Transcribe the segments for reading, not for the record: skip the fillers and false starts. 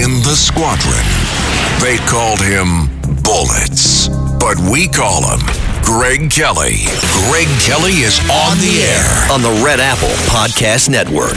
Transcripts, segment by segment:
in the squadron. They called him Bullets, but we call him Greg Kelly. Greg Kelly is on the air on the Red Apple Podcast Network.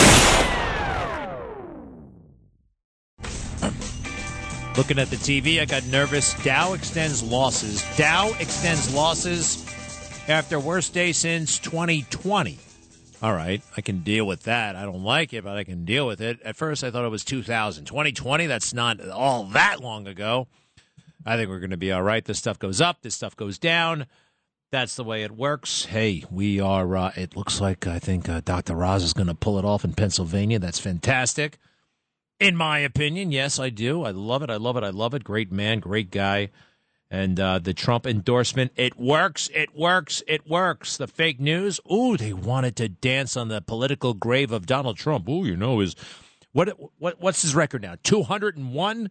Looking at the TV, I got nervous. Dow extends losses. Dow extends losses after worst day since 2020. All right, I can deal with that. I don't like it, but I can deal with it. At first, I thought it was 2000. 2020, that's not all that long ago. I think we're going to be all right. This stuff goes up. This stuff goes down. That's the way it works. Hey, we are, it looks like, I think Dr. Oz is going to pull it off in Pennsylvania. That's fantastic. In my opinion, yes, I do. I love it. I love it. I love it. Great man, great guy. And the Trump endorsement, it works, it works, it works. The fake news, ooh, they wanted to dance on the political grave of Donald Trump. Ooh, you know, what's his record now? 201?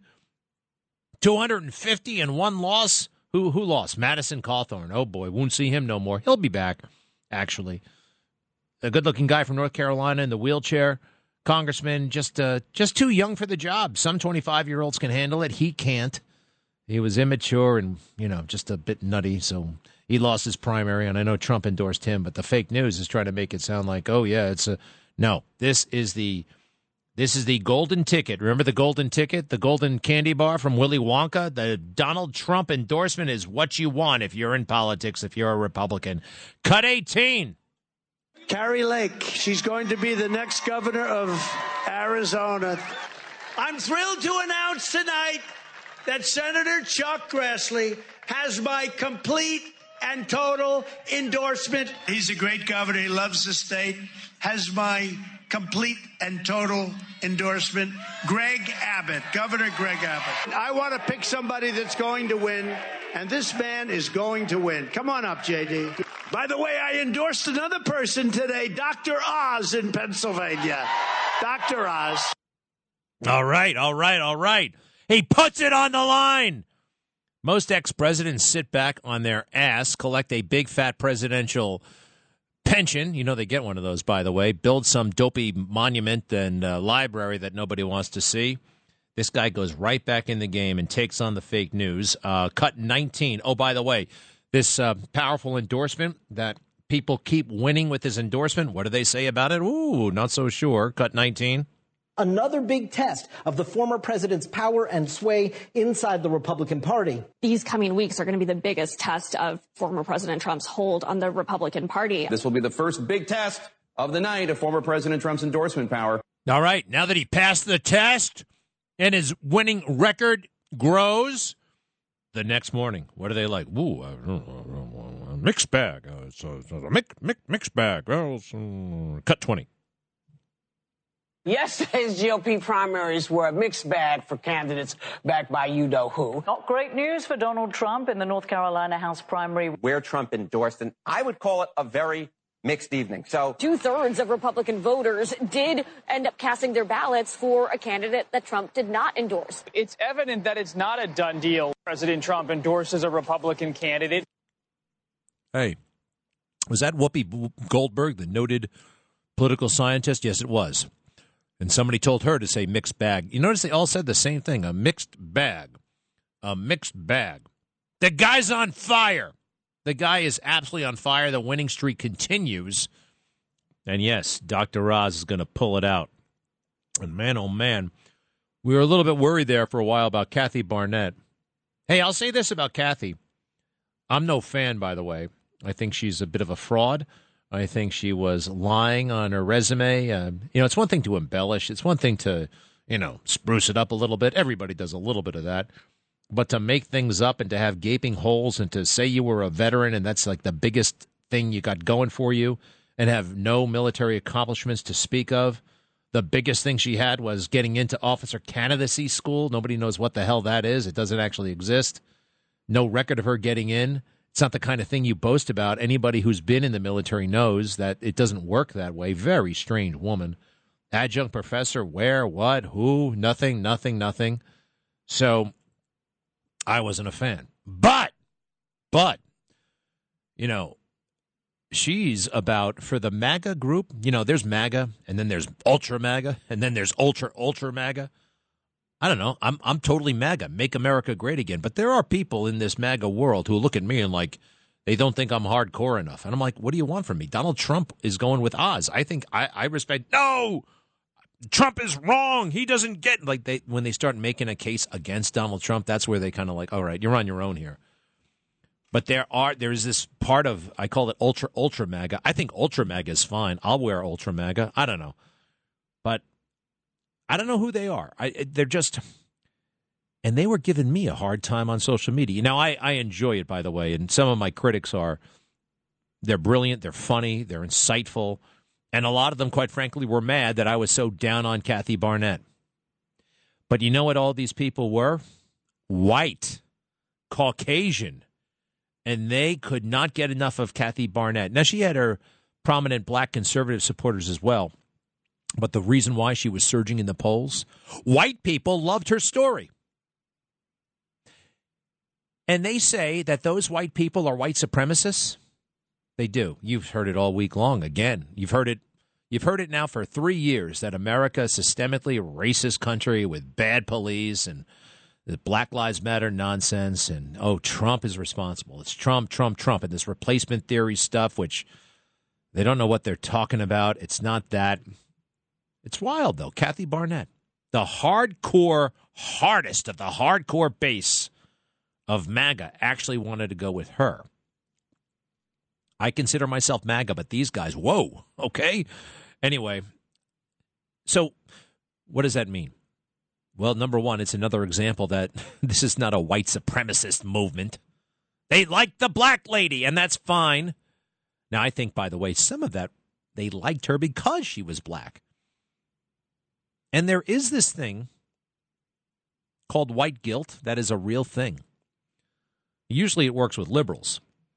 250 and one loss? Who lost? Madison Cawthorn. Oh, boy, won't see him no more. He'll be back, actually. A good-looking guy from North Carolina in the wheelchair. Congressman, just too young for the job. Some 25-year-olds can handle it. He can't. He was immature and, you know, just a bit nutty, so he lost his primary, and I know Trump endorsed him, but the fake news is trying to make it sound like, oh, yeah, it's a – no, this is the golden ticket. Remember the golden ticket, the golden candy bar from Willy Wonka? The Donald Trump endorsement is what you want if you're in politics, if you're a Republican. Cut 18. Kari Lake, she's going to be the next governor of Arizona. I'm thrilled to announce tonight that Senator Chuck Grassley has my complete and total endorsement. He's a great governor. He loves the state. Has my complete and total endorsement. Greg Abbott, Governor Greg Abbott. I want to pick somebody that's going to win, and this man is going to win. Come on up, JD. By the way, I endorsed another person today, Dr. Oz in Pennsylvania. Dr. Oz. All right. He puts it on the line. Most ex-presidents sit back on their ass, collect a big fat presidential pension. You know they get one of those, by the way. Build some dopey monument and library that nobody wants to see. This guy goes right back in the game and takes on the fake news. Cut 19. Oh, by the way, this powerful endorsement that people keep winning with his endorsement. What do they say about it? Ooh, not so sure. Cut 19. Another big test of the former president's power and sway inside the Republican Party. These coming weeks are going to be the biggest test of former President Trump's hold on the Republican Party. This will be the first big test of the night of former President Trump's endorsement power. All right, now that he passed the test and his winning record grows, the next morning, what are they like? Ooh, mixed bag. It's a mixed bag. Cut 20. Yesterday's GOP primaries were a mixed bag for candidates backed by you-know-who. Not great news for Donald Trump in the North Carolina House primary, where Trump endorsed, and I would call it a very mixed evening. So 2/3 of Republican voters did end up casting their ballots for a candidate that Trump did not endorse. It's evident that it's not a done deal. President Trump endorses a Republican candidate. Hey, was that Whoopi Goldberg, the noted political scientist? Yes, it was. And somebody told her to say mixed bag. You notice they all said the same thing, a mixed bag. A mixed bag. The guy's on fire. The guy is absolutely on fire. The winning streak continues. And yes, Dr. Oz is going to pull it out. And man, oh man, we were a little bit worried there for a while about Kathy Barnett. Hey, I'll say this about Kathy. I'm no fan, by the way. I think she's a bit of a fraud. I think she was lying on her resume. It's one thing to embellish. It's one thing to, spruce it up a little bit. Everybody does a little bit of that. But to make things up and to have gaping holes and to say you were a veteran and that's like the biggest thing you got going for you and have no military accomplishments to speak of. The biggest thing she had was getting into officer candidacy school. Nobody knows what the hell that is. It doesn't actually exist. No record of her getting in. It's not the kind of thing you boast about. Anybody who's been in the military knows that it doesn't work that way. Very strange woman. Adjunct professor, where, what, who, nothing. So I wasn't a fan. But, she's about, for the MAGA group, there's MAGA, and then there's Ultra MAGA, and then there's Ultra MAGA. I don't know. I'm totally MAGA, make America great again. But there are people in this MAGA world who look at me and like they don't think I'm hardcore enough. And I'm like, what do you want from me? Donald Trump is going with Oz. I think I respect. No, Trump is wrong. He doesn't get like when they start making a case against Donald Trump. That's where they kind of like, all right, you're on your own here. But there's this part of, I call it ultra MAGA. I think ultra MAGA is fine. I'll wear ultra MAGA. I don't know. But I don't know who they are. They're just, and they were giving me a hard time on social media. Now, I enjoy it, by the way, and some of my critics they're brilliant, they're funny, they're insightful, and a lot of them, quite frankly, were mad that I was so down on Kathy Barnett. But you know what all these people were? White, Caucasian, and they could not get enough of Kathy Barnett. Now, she had her prominent black conservative supporters as well. But the reason why she was surging in the polls, white people loved her story. And they say that those white people are white supremacists. They do. You've heard it all week long. Again, you've heard it now for 3 years that America is a systemically racist country with bad police and the Black Lives Matter nonsense. And, Trump is responsible. It's Trump, Trump, Trump. And this replacement theory stuff, which they don't know what they're talking about. It's not that. It's wild, though. Kathy Barnett, the hardest of the hardcore base of MAGA, actually wanted to go with her. I consider myself MAGA, but these guys, whoa, okay? Anyway, so what does that mean? Well, number one, it's another example that this is not a white supremacist movement. They like the black lady, and that's fine. Now, I think, by the way, some of that, they liked her because she was black. And there is this thing called white guilt that is a real thing. Usually it works with liberals.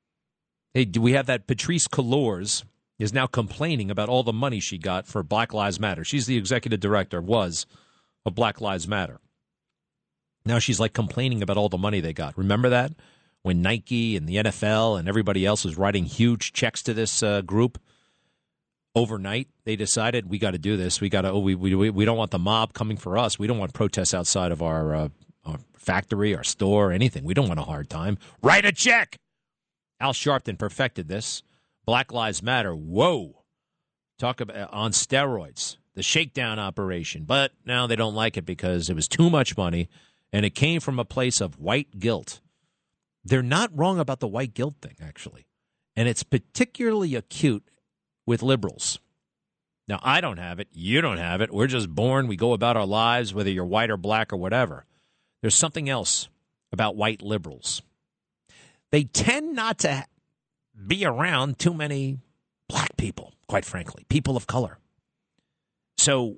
We have that Patrisse Cullors is now complaining about all the money she got for Black Lives Matter. She's the executive director, of Black Lives Matter. Now she's like complaining about all the money they got. Remember that? When Nike and the NFL and everybody else was writing huge checks to this group? Overnight, they decided we got to do this. We got to. We don't want the mob coming for us. We don't want protests outside of our factory, our store, anything. We don't want a hard time. Write a check. Al Sharpton perfected this. Black Lives Matter. Whoa, talk about on steroids. The shakedown operation. But now they don't like it because it was too much money, and it came from a place of white guilt. They're not wrong about the white guilt thing, actually, and it's particularly acute with liberals. Now, I don't have it. You don't have it. We're just born. We go about our lives, whether you're white or black or whatever. There's something else about white liberals. They tend not to be around too many black people, quite frankly, people of color. So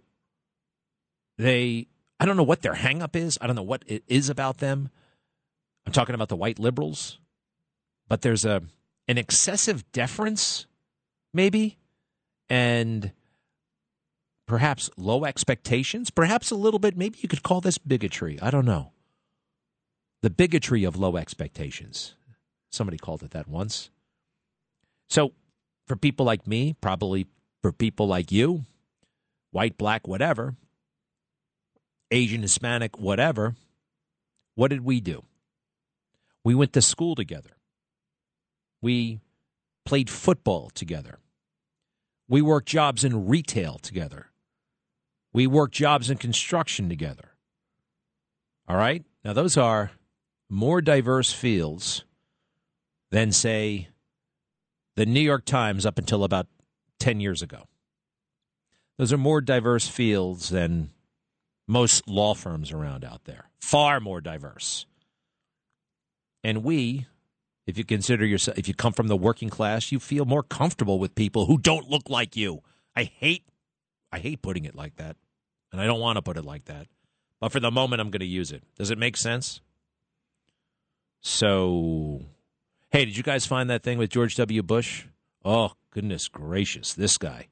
I don't know what their hang-up is. I don't know what it is about them. I'm talking about the white liberals. But there's an excessive deference, maybe, and perhaps low expectations, perhaps a little bit. Maybe you could call this bigotry. I don't know. The bigotry of low expectations. Somebody called it that once. So for people like me, probably for people like you, white, black, whatever, Asian, Hispanic, whatever, what did we do? We went to school together. We played football together. We worked jobs in retail together. We worked jobs in construction together. All right? Now, those are more diverse fields than, say, the New York Times up until about 10 years ago. Those are more diverse fields than most law firms around out there. Far more diverse. And if you consider yourself, if you come from the working class, you feel more comfortable with people who don't look like you. I hate putting it like that, and I don't want to put it like that. But for the moment, I'm going to use it. Does it make sense? So, hey, did you guys find that thing with George W. Bush? Oh, goodness gracious, this guy,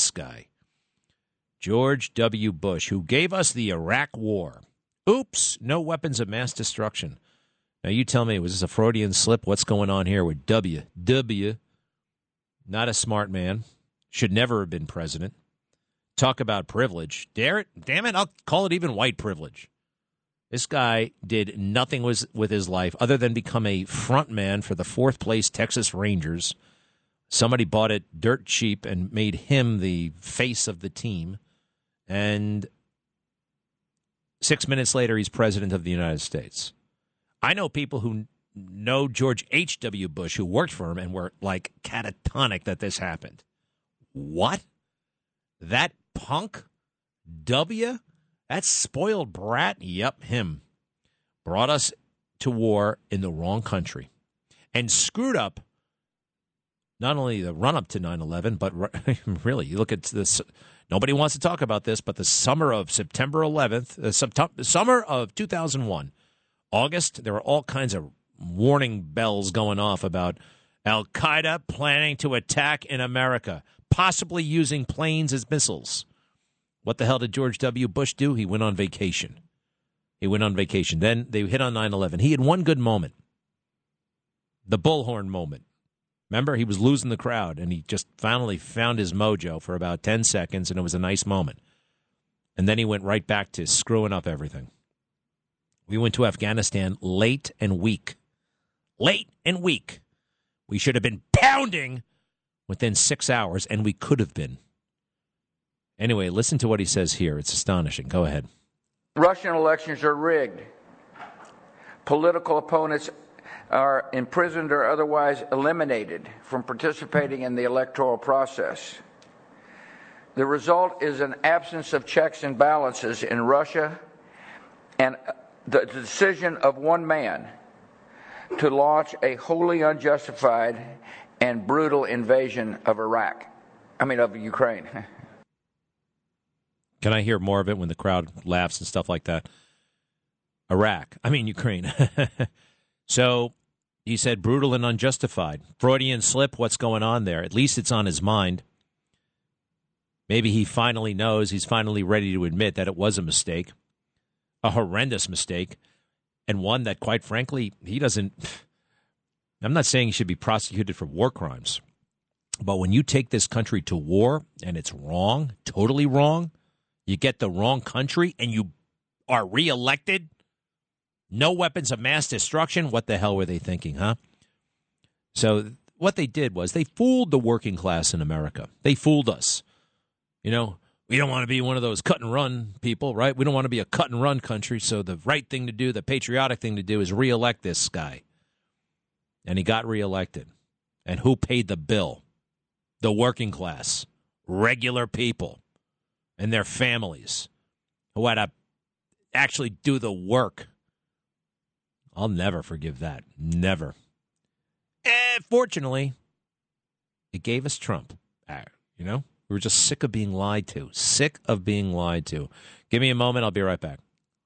George W. Bush, who gave us the Iraq War. Oops, no weapons of mass destruction. Now, you tell me, was this a Freudian slip? What's going on here with W? W, not a smart man, should never have been president. Talk about privilege. Damn it, I'll call it even white privilege. This guy did nothing with his life other than become a front man for the 4th place Texas Rangers. Somebody bought it dirt cheap and made him the face of the team. And 6 minutes later, he's president of the United States. I know people who know George H.W. Bush who worked for him and were like catatonic that this happened. What? That punk W? That spoiled brat? Yep, him. Brought us to war in the wrong country and screwed up not only the run-up to 9/11, but really, you look at this, nobody wants to talk about this, but the summer of September 11th, the summer of 2001, August, there were all kinds of warning bells going off about Al-Qaeda planning to attack in America, possibly using planes as missiles. What the hell did George W. Bush do? He went on vacation. Then they hit on 9/11. He had one good moment, the bullhorn moment. Remember, he was losing the crowd, and he just finally found his mojo for about 10 seconds, and it was a nice moment. And then he went right back to screwing up everything. We went to Afghanistan late and weak. We should have been pounding within 6 hours, and we could have been. Anyway, listen to what he says here. It's astonishing. Go ahead. Russian elections are rigged. Political opponents are imprisoned or otherwise eliminated from participating in the electoral process. The result is an absence of checks and balances in Russia and the decision of one man to launch a wholly unjustified and brutal invasion of of Ukraine. Can I hear more of it when the crowd laughs and stuff like that? Ukraine. So he said brutal and unjustified. Freudian slip, what's going on there? At least it's on his mind. Maybe he finally knows, he's finally ready to admit that it was a mistake, a horrendous mistake, and one that, quite frankly, I'm not saying he should be prosecuted for war crimes, but when you take this country to war and it's wrong, totally wrong, you get the wrong country and you are reelected, no weapons of mass destruction, what the hell were they thinking, huh? So what they did was they fooled the working class in America. They fooled us. We don't want to be one of those cut and run people, right? We don't want to be a cut and run country. So the right thing to do, the patriotic thing to do is reelect this guy. And he got reelected. And who paid the bill? The working class, regular people and their families who had to actually do the work. I'll never forgive that. Never. Fortunately, it gave us Trump. We were just sick of being lied to. Give me a moment. I'll be right back.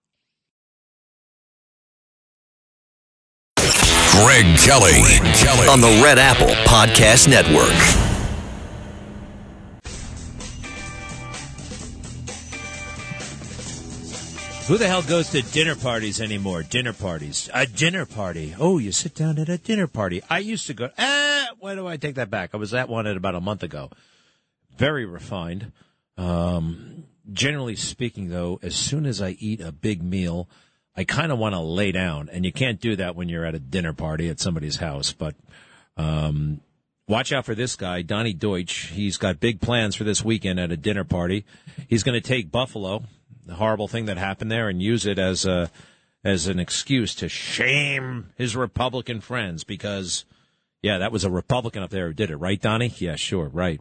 Greg Kelly. On the Red Apple Podcast Network. Who the hell goes to dinner parties anymore? Dinner parties. A dinner party. Oh, you sit down at a dinner party. I used to go. Why do I take that back? I was at one about a month ago. Very refined. Generally speaking, though, as soon as I eat a big meal, I kind of want to lay down. And you can't do that when you're at a dinner party at somebody's house. But watch out for this guy, Donnie Deutsch. He's got big plans for this weekend at a dinner party. He's going to take Buffalo, the horrible thing that happened there, and use it as an excuse to shame his Republican friends because, yeah, that was a Republican up there who did it, right, Donnie? Yeah, sure, right.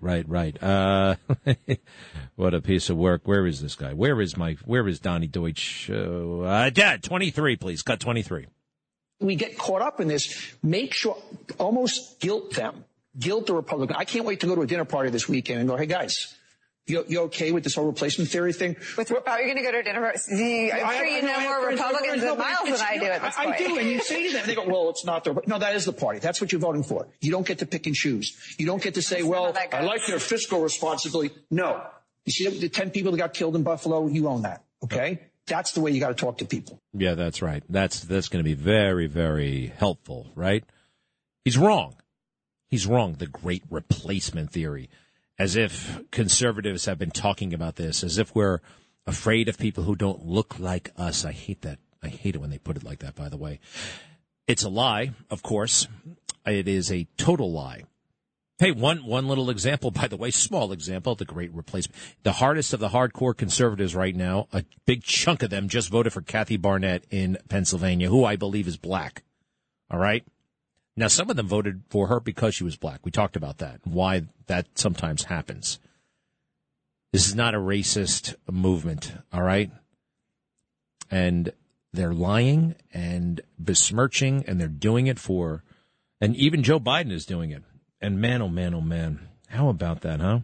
What a piece of work. Where is this guy? Where is Donnie Deutsch? 23, please. Cut 23. We get caught up in this. Make sure, almost guilt the Republican. I can't wait to go to a dinner party this weekend and go, hey, guys, you okay with this whole replacement theory thing? You're going to go to a dinner party? I'm sure you know more Republicans than Miles than I do at this point. I do, and you say to them, they go, well, it's not their... No, that is the party. That's what you're voting for. You don't get to pick and choose. You don't get to say, well, I like their fiscal responsibility. No. You see the 10 people that got killed in Buffalo? You own that, okay? That's the way you got to talk to people. Yeah, that's right. That's going to be very, very helpful, right? He's wrong. The great replacement theory. As if conservatives have been talking about this, as if we're afraid of people who don't look like us. I hate that. I hate it when they put it like that, by the way. It's a lie, of course. It is a total lie. Hey, one little example, by the way, small example, the great replacement. The hardest of the hardcore conservatives right now, a big chunk of them just voted for Kathy Barnett in Pennsylvania, who I believe is black. All right? Now, some of them voted for her because she was black. We talked about that, why that sometimes happens. This is not a racist movement, all right? And they're lying and besmirching, and they're doing it for, and even Joe Biden is doing it. And man, oh man, oh man. How about that, huh?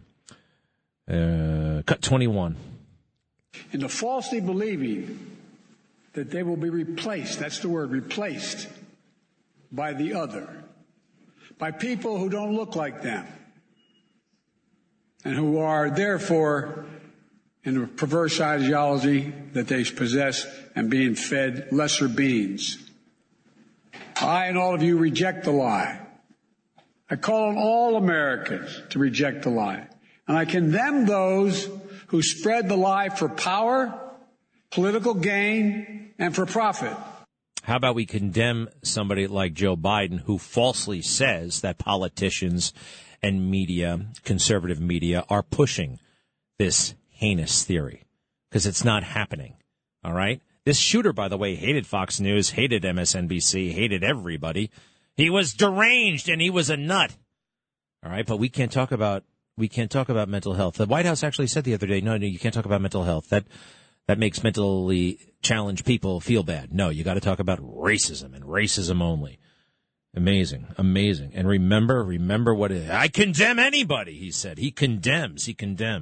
Cut 21. In the falsely believing that they will be replaced, that's the word, replaced, by the other, by people who don't look like them, and who are therefore in a perverse ideology that they possess and being fed lesser beings. I and all of you reject the lie. I call on all Americans to reject the lie. And I condemn those who spread the lie for power, political gain, and for profit. How about we condemn somebody like Joe Biden who falsely says that politicians and media, conservative media, are pushing this heinous theory? Because it's not happening, all right? This shooter, by the way, hated Fox News, hated MSNBC, hated everybody. He was deranged and he was a nut. All right, but we can't talk about mental health. The White House actually said the other day, no, you can't talk about mental health. That makes mentally challenged people feel bad. No, you got to talk about racism and racism only. Amazing. And remember what it is. I condemn anybody, he said. He condemns.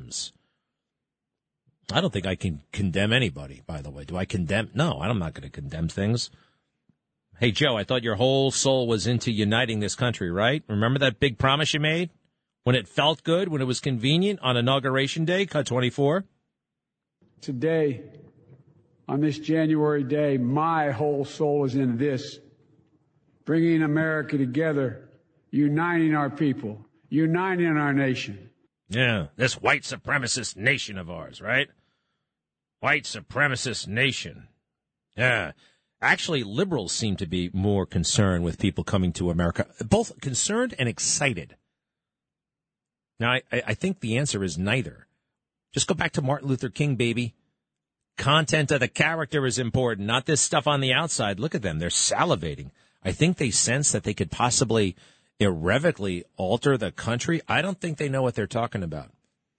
I don't think I can condemn anybody, by the way. Do I condemn? No, I'm not going to condemn things. Hey, Joe, I thought your whole soul was into uniting this country, right? Remember that big promise you made? When it felt good, when it was convenient on Inauguration Day, cut 24? Today, on this January day, my whole soul is in this. Bringing America together, uniting our people, uniting our nation. Yeah, this white supremacist nation of ours, right? White supremacist nation. Yeah. Actually, liberals seem to be more concerned with people coming to America, both concerned and excited. Now, I think the answer is neither. Just go back to Martin Luther King, baby. Content of the character is important, not this stuff on the outside. Look at them. They're salivating. I think they sense that they could possibly irrevocably alter the country. I don't think they know what they're talking about.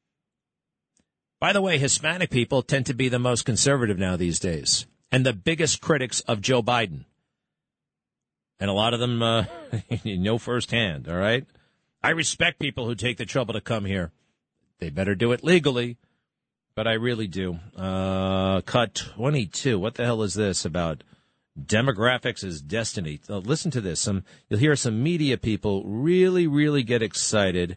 By the way, Hispanic people tend to be the most conservative now these days, and the biggest critics of Joe Biden. And a lot of them you know firsthand, all right? I respect people who take the trouble to come here. They better do it legally, but I really do. Cut 22. What the hell is this about demographics is destiny? Listen to this. You'll hear some media people really, really get excited,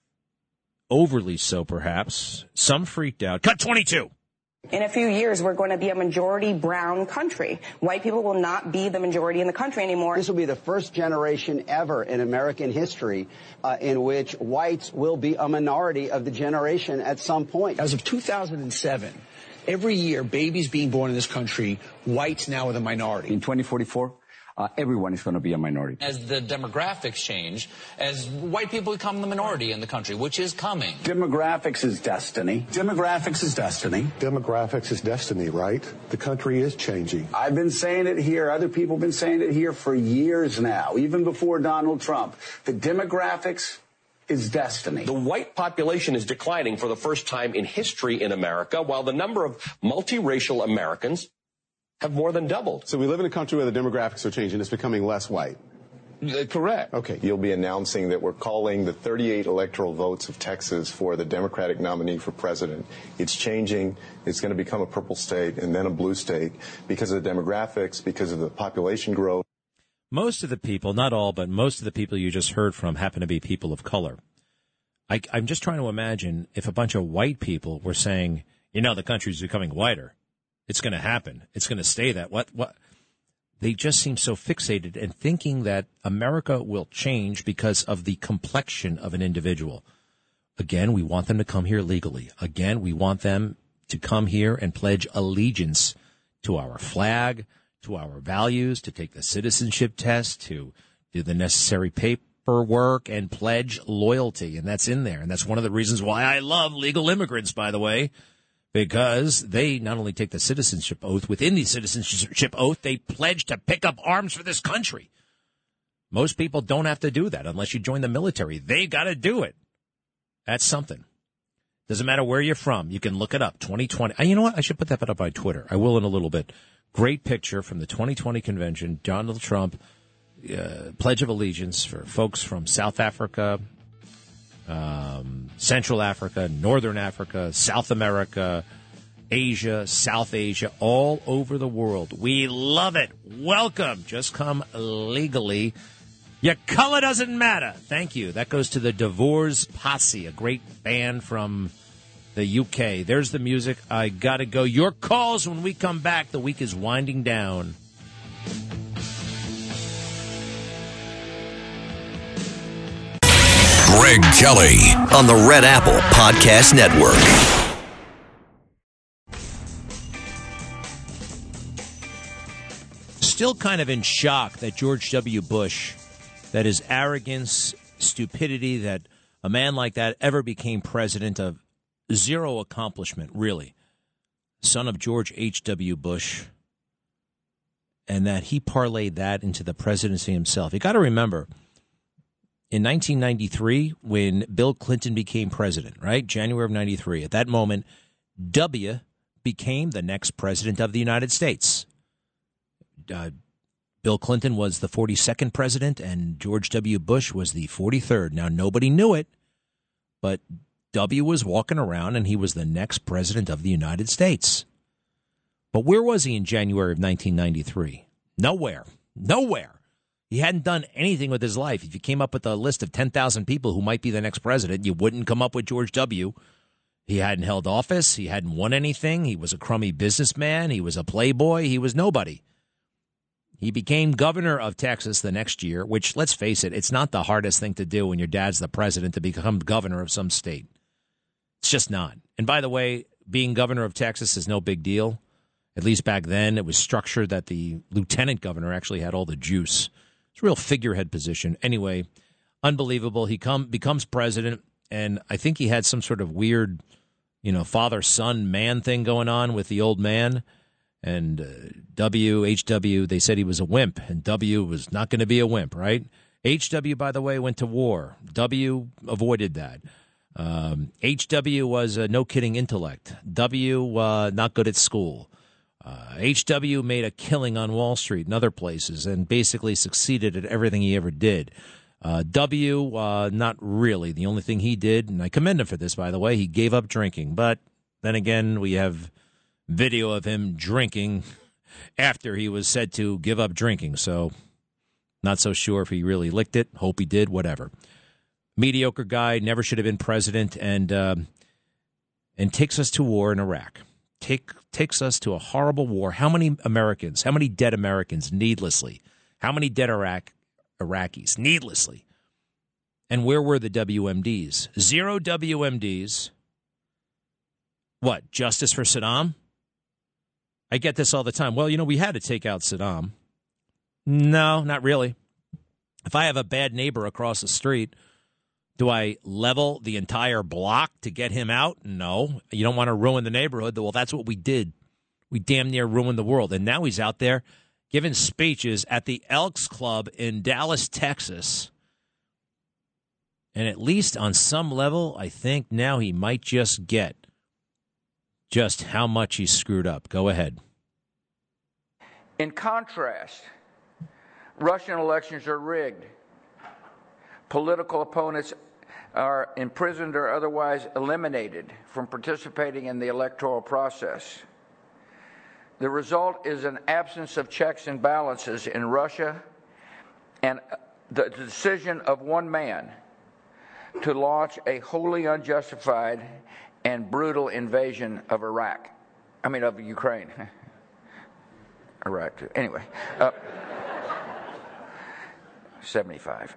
overly so perhaps. Some freaked out. Cut 22. In a few years, we're going to be a majority brown country. White people will not be the majority in the country anymore. This will be the first generation ever in American history in which whites will be a minority of the generation at some point. As of 2007, every year, babies being born in this country, whites now are the minority. In 2044, everyone is going to be a minority. As the demographics change, as white people become the minority in the country, which is coming. Demographics is destiny. Demographics is destiny. Demographics is destiny, right? The country is changing. I've been saying it here. Other people have been saying it here for years now, even before Donald Trump. The demographics is destiny. The white population is declining for the first time in history in America, while the number of multiracial Americans have more than doubled. So we live in a country where the demographics are changing. It's becoming less white. Correct. Okay. You'll be announcing that we're calling the 38 electoral votes of Texas for the Democratic nominee for president. It's changing. It's going to become a purple state and then a blue state because of the demographics, because of the population growth. Most of the people, not all, but most of the people you just heard from happen to be people of color. I'm just trying to imagine if a bunch of white people were saying, the country's becoming whiter. It's going to happen. It's going to stay that. What? They just seem so fixated in thinking that America will change because of the complexion of an individual. Again, we want them to come here legally. Again, we want them to come here and pledge allegiance to our flag, to our values, to take the citizenship test, to do the necessary paperwork and pledge loyalty. And that's in there. And that's one of the reasons why I love legal immigrants, by the way, because they not only take the citizenship oath, within the citizenship oath, they pledge to pick up arms for this country. Most people don't have to do that unless you join the military. They got to do it. That's something. Doesn't matter where you're from. You can look it up. 2020. You know what? I should put that up on Twitter. I will in a little bit. Great picture from the 2020 convention. Donald Trump, Pledge of Allegiance for folks from South Africa, Central Africa, Northern Africa, South America, Asia, South Asia, all over the world. We love it. Welcome. Just come legally. Your color doesn't matter. Thank you. That goes to the Divorce Posse, a great band from the UK. There's the music. I got to go. Your calls when we come back. The week is winding down. Greg Kelly on the Red Apple Podcast Network. Still kind of in shock that George W. Bush, that his arrogance, stupidity, that a man like that ever became president of zero accomplishment, really. Son of George H.W. Bush, and that he parlayed that into the presidency himself. You got to remember, in 1993, when Bill Clinton became president, right, January of 93, at that moment, W became the next president of the United States. Bill Clinton was the 42nd president, and George W. Bush was the 43rd. Now, nobody knew it, but W was walking around, and he was the next president of the United States. But where was he in January of 1993? Nowhere. Nowhere. He hadn't done anything with his life. If you came up with a list of 10,000 people who might be the next president, you wouldn't come up with George W. He hadn't held office. He hadn't won anything. He was a crummy businessman. He was a playboy. He was nobody. He became governor of Texas the next year, which, let's face it, it's not the hardest thing to do when your dad's the president to become governor of some state. It's just not. And by the way, being governor of Texas is no big deal. At least back then, it was structured that the lieutenant governor actually had all the juice. It's a real figurehead position. Anyway, unbelievable. He becomes president, and I think he had some sort of weird, father-son man thing going on with the old man. And HW, they said he was a wimp, and W was not going to be a wimp, right? HW, by the way, went to war. W avoided that. HW was a no-kidding intellect. W, not good at school. HW made a killing on Wall Street and other places and basically succeeded at everything he ever did. W, not really. The only thing he did, and I commend him for this, by the way, he gave up drinking. But then again, we have video of him drinking after he was said to give up drinking. So not so sure if he really licked it. Hope he did, whatever. Mediocre guy, never should have been president, and takes us to war in Iraq. Takes us to a horrible war. How many Americans, how many dead Americans needlessly? How many dead Iraqis needlessly? And where were the WMDs? 0 WMDs. What, justice for Saddam? I get this all the time. Well, we had to take out Saddam. No, not really. If I have a bad neighbor across the street, do I level the entire block to get him out? No. You don't want to ruin the neighborhood. Well, that's what we did. We damn near ruined the world. And now he's out there giving speeches at the Elks Club in Dallas, Texas. And at least on some level, I think now he might just get just how much he screwed up. Go ahead. In contrast, Russian elections are rigged. Political opponents are imprisoned or otherwise eliminated from participating in the electoral process. The result is an absence of checks and balances in Russia and the decision of one man to launch a wholly unjustified and brutal invasion of of Ukraine. Iraq, too. Anyway. 75.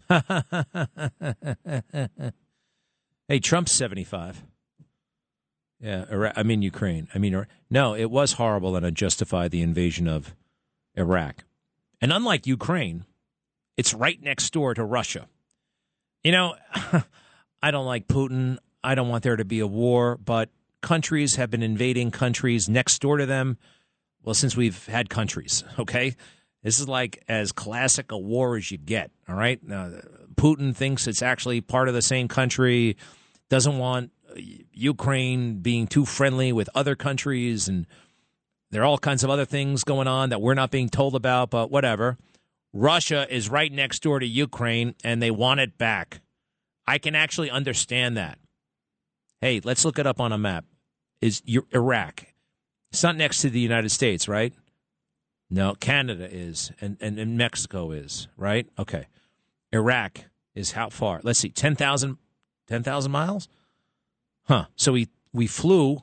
Hey, Trump's 75. Yeah, I mean Ukraine. No, it was horrible and unjustified, the invasion of Iraq. And unlike Ukraine, it's right next door to Russia. You know, I don't like Putin. I don't want there to be a war, but countries have been invading countries next door to them, well, since we've had countries, okay? This is like as classic a war as you get, all right? Now, Putin thinks it's actually part of the same country, doesn't want Ukraine being too friendly with other countries, and there are all kinds of other things going on that we're not being told about, but whatever. Russia is right next door to Ukraine, and they want it back. I can actually understand that. Hey, let's look it up on a map. Is Iraq? It's not next to the United States, right? No, Canada is, and Mexico is, right? Okay. Iraq is how far? Let's see, 10,000 miles? Huh. So we flew,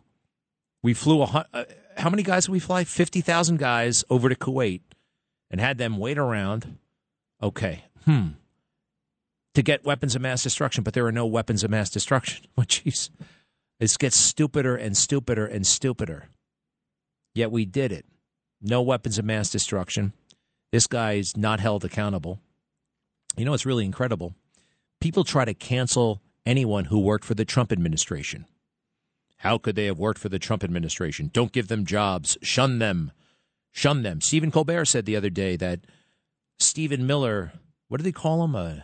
how many guys did we fly? 50,000 guys over to Kuwait and had them wait around. Okay. To get weapons of mass destruction, but there are no weapons of mass destruction. Oh, jeez. This gets stupider and stupider and stupider. Yet we did it. No weapons of mass destruction. This guy is not held accountable. You know what's really incredible? People try to cancel anyone who worked for the Trump administration. How could they have worked for the Trump administration? Don't give them jobs. Shun them. Shun them. Stephen Colbert said the other day that Stephen Miller, what do they call him?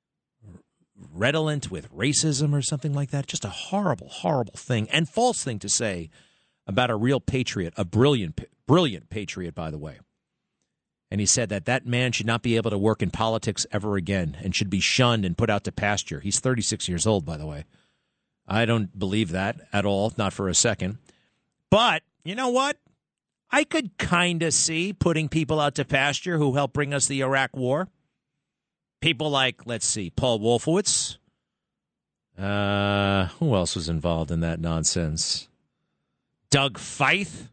Redolent with racism or something like that. Just a horrible, horrible thing and false thing to say about a real patriot, a brilliant patriot, by the way. And he said that man should not be able to work in politics ever again and should be shunned and put out to pasture. He's 36 years old, by the way. I don't believe that at all, not for a second. But you know what? I could kind of see putting people out to pasture who helped bring us the Iraq War. People like, let's see, Paul Wolfowitz. Who else was involved in that nonsense? Doug Feith.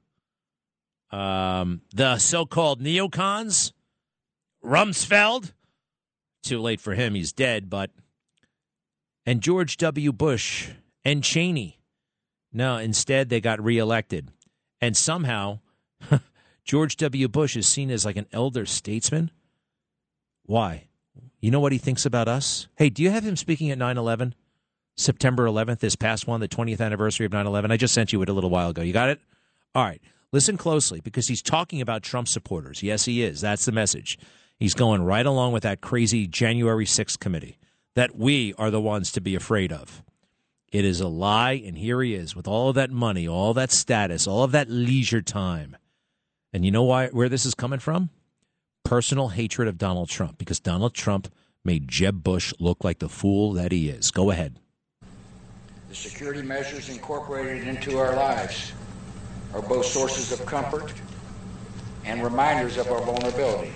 The so-called neocons. Rumsfeld. Too late for him. He's dead, but... And George W. Bush and Cheney. No, instead they got reelected. And somehow George W. Bush is seen as like an elder statesman. Why? You know what he thinks about us? Hey, do you have him speaking at 9/11? September 11th, this past one, the 20th anniversary of 9/11. I just sent you it a little while ago. You got it? All right. Listen closely, because he's talking about Trump supporters. Yes, he is. That's the message. He's going right along with that crazy January 6th committee that we are the ones to be afraid of. It is a lie, and here he is with all of that money, all that status, all of that leisure time. And you know where this is coming from? Personal hatred of Donald Trump, because Donald Trump made Jeb Bush look like the fool that he is. Go ahead. The security measures incorporated into our lives are both sources of comfort and reminders of our vulnerability.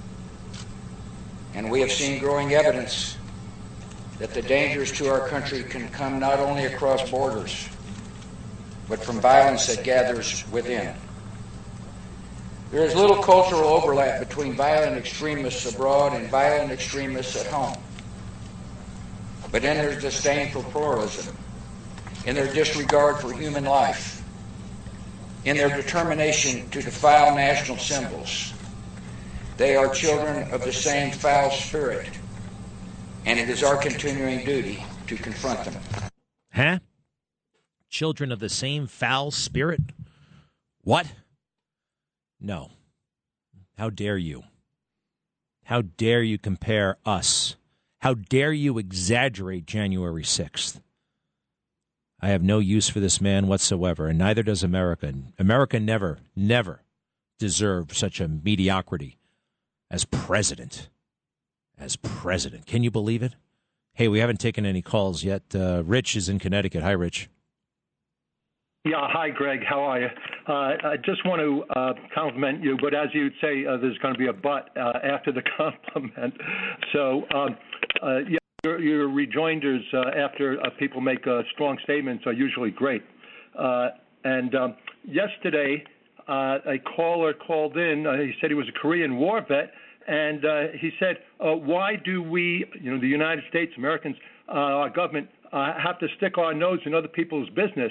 And we have seen growing evidence that the dangers to our country can come not only across borders, but from violence that gathers within. There is little cultural overlap between violent extremists abroad and violent extremists at home. But in their disdain for pluralism, in their disregard for human life, in their determination to defile national symbols, they are children of the same foul spirit, and it is our continuing duty to confront them. Huh? Children of the same foul spirit? What? No. How dare you? How dare you compare us? How dare you exaggerate January 6th? I have no use for this man whatsoever, and neither does America. America never, never deserved such a mediocrity as president. As president. Can you believe it? Hey, we haven't taken any calls yet. Rich is in Connecticut. Hi, Rich. Yeah, hi, Greg. How are you? I just want to compliment you, but as you'd say, there's going to be a but after the compliment. So, yeah, your rejoinders after people make strong statements are usually great. And yesterday, a caller called in. He said he was a Korean War vet, and he said, why do we, the United States, Americans, our government, have to stick our nose in other people's business?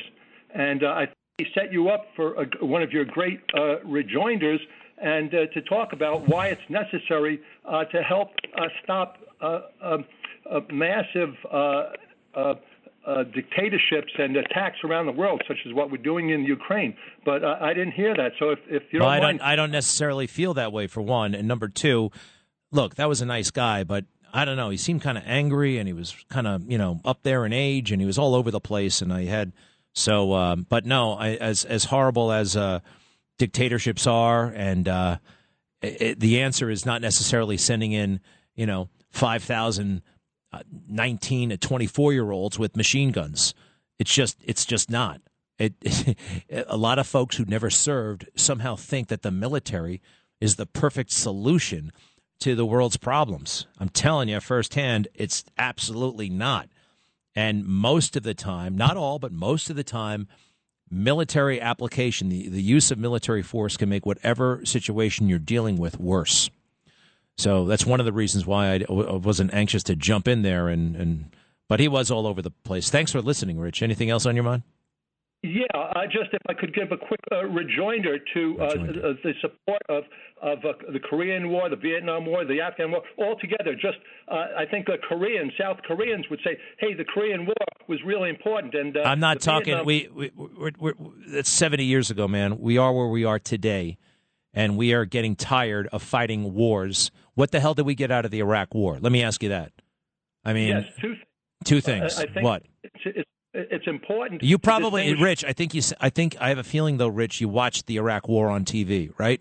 And I he set you up for one of your great rejoinders, and to talk about why it's necessary to help stop massive dictatorships and attacks around the world, such as what we're doing in Ukraine. But I didn't hear that. So if you don't mind, I don't necessarily feel that way, for one, and number two, look, that was a nice guy, but I don't know. He seemed kind of angry, and he was kind of up there in age, and he was all over the place, and I had. So, but no, as horrible as dictatorships are, and the answer is not necessarily sending in, 5,000 19 to 24-year-olds with machine guns. It's just not. A lot of folks who never served somehow think that the military is the perfect solution to the world's problems. I'm telling you firsthand, it's absolutely not. And most of the time, not all, but most of the time, military application, the use of military force can make whatever situation you're dealing with worse. So that's one of the reasons why I wasn't anxious to jump in there. But he was all over the place. Thanks for listening, Rich. Anything else on your mind? Yeah, if I could give a quick rejoinder to the support of the Korean War, the Vietnam War, the Afghan War, all together. I think the South Koreans would say, hey, the Korean War was really important. And I'm not talking, we're that's 70 years ago, man. We are where we are today, and we are getting tired of fighting wars. What the hell did we get out of the Iraq War? Let me ask you that. I mean, yes, two things. I think what? It's important. You probably, Rich. I think I have a feeling though, Rich. You watched the Iraq War on TV, right?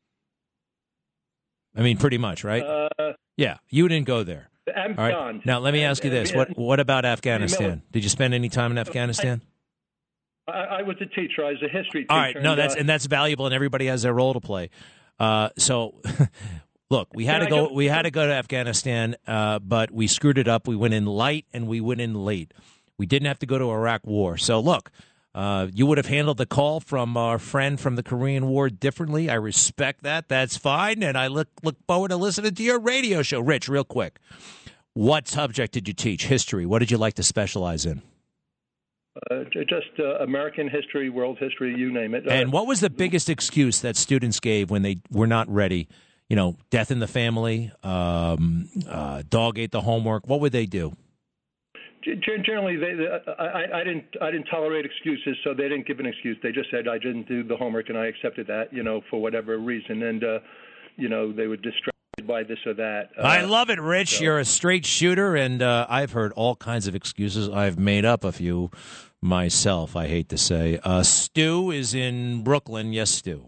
I mean, pretty much, right? Yeah, you didn't go there. All right. Now, let me ask you this: what about Afghanistan? Did you spend any time in Afghanistan? I was a teacher. I was a history teacher. All right. No, that's valuable, and everybody has their role to play. So. Look, we had to go to Afghanistan, but we screwed it up. We went in light and we went in late. We didn't have to go to Iraq War. So, look, you would have handled the call from our friend from the Korean War differently. I respect that. That's fine. And I look forward to listening to your radio show. Rich, real quick, what subject did you teach? History. What did you like to specialize in? Just American history, world history, you name it. And what was the biggest excuse that students gave when they were not ready? Death in the family, dog ate the homework. What would they do? Generally, I didn't tolerate excuses, so they didn't give an excuse. They just said I didn't do the homework, and I accepted that, for whatever reason. And they were distracted by this or that. I love it, Rich. You're a straight shooter, and I've heard all kinds of excuses. I've made up a few myself. I hate to say. Stu is in Brooklyn. Yes, Stu.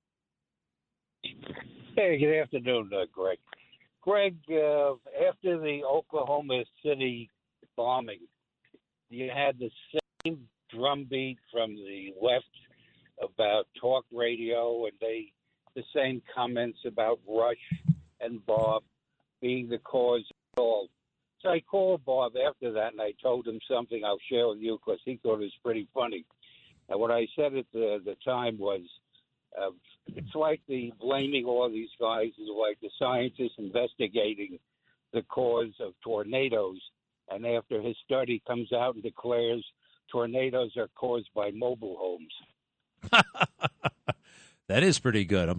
Hey, good afternoon, Greg. Greg, after the Oklahoma City bombing, you had the same drumbeat from the left about talk radio, and the same comments about Rush and Bob being the cause of all. So I called Bob after that, and I told him something I'll share with you because he thought it was pretty funny. And what I said at the time was, it's like blaming all these guys is like the scientists investigating the cause of tornadoes, and after his study comes out and declares tornadoes are caused by mobile homes. That is pretty good.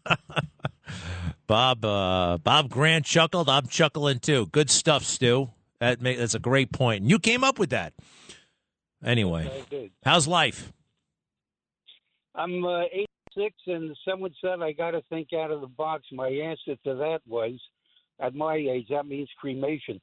Bob Grant chuckled. I'm chuckling too. Good stuff, Stu. That's a great point. And you came up with that. Anyway, how's life? I'm 86, and someone said I got to think out of the box. My answer to that was, at my age, that means cremation.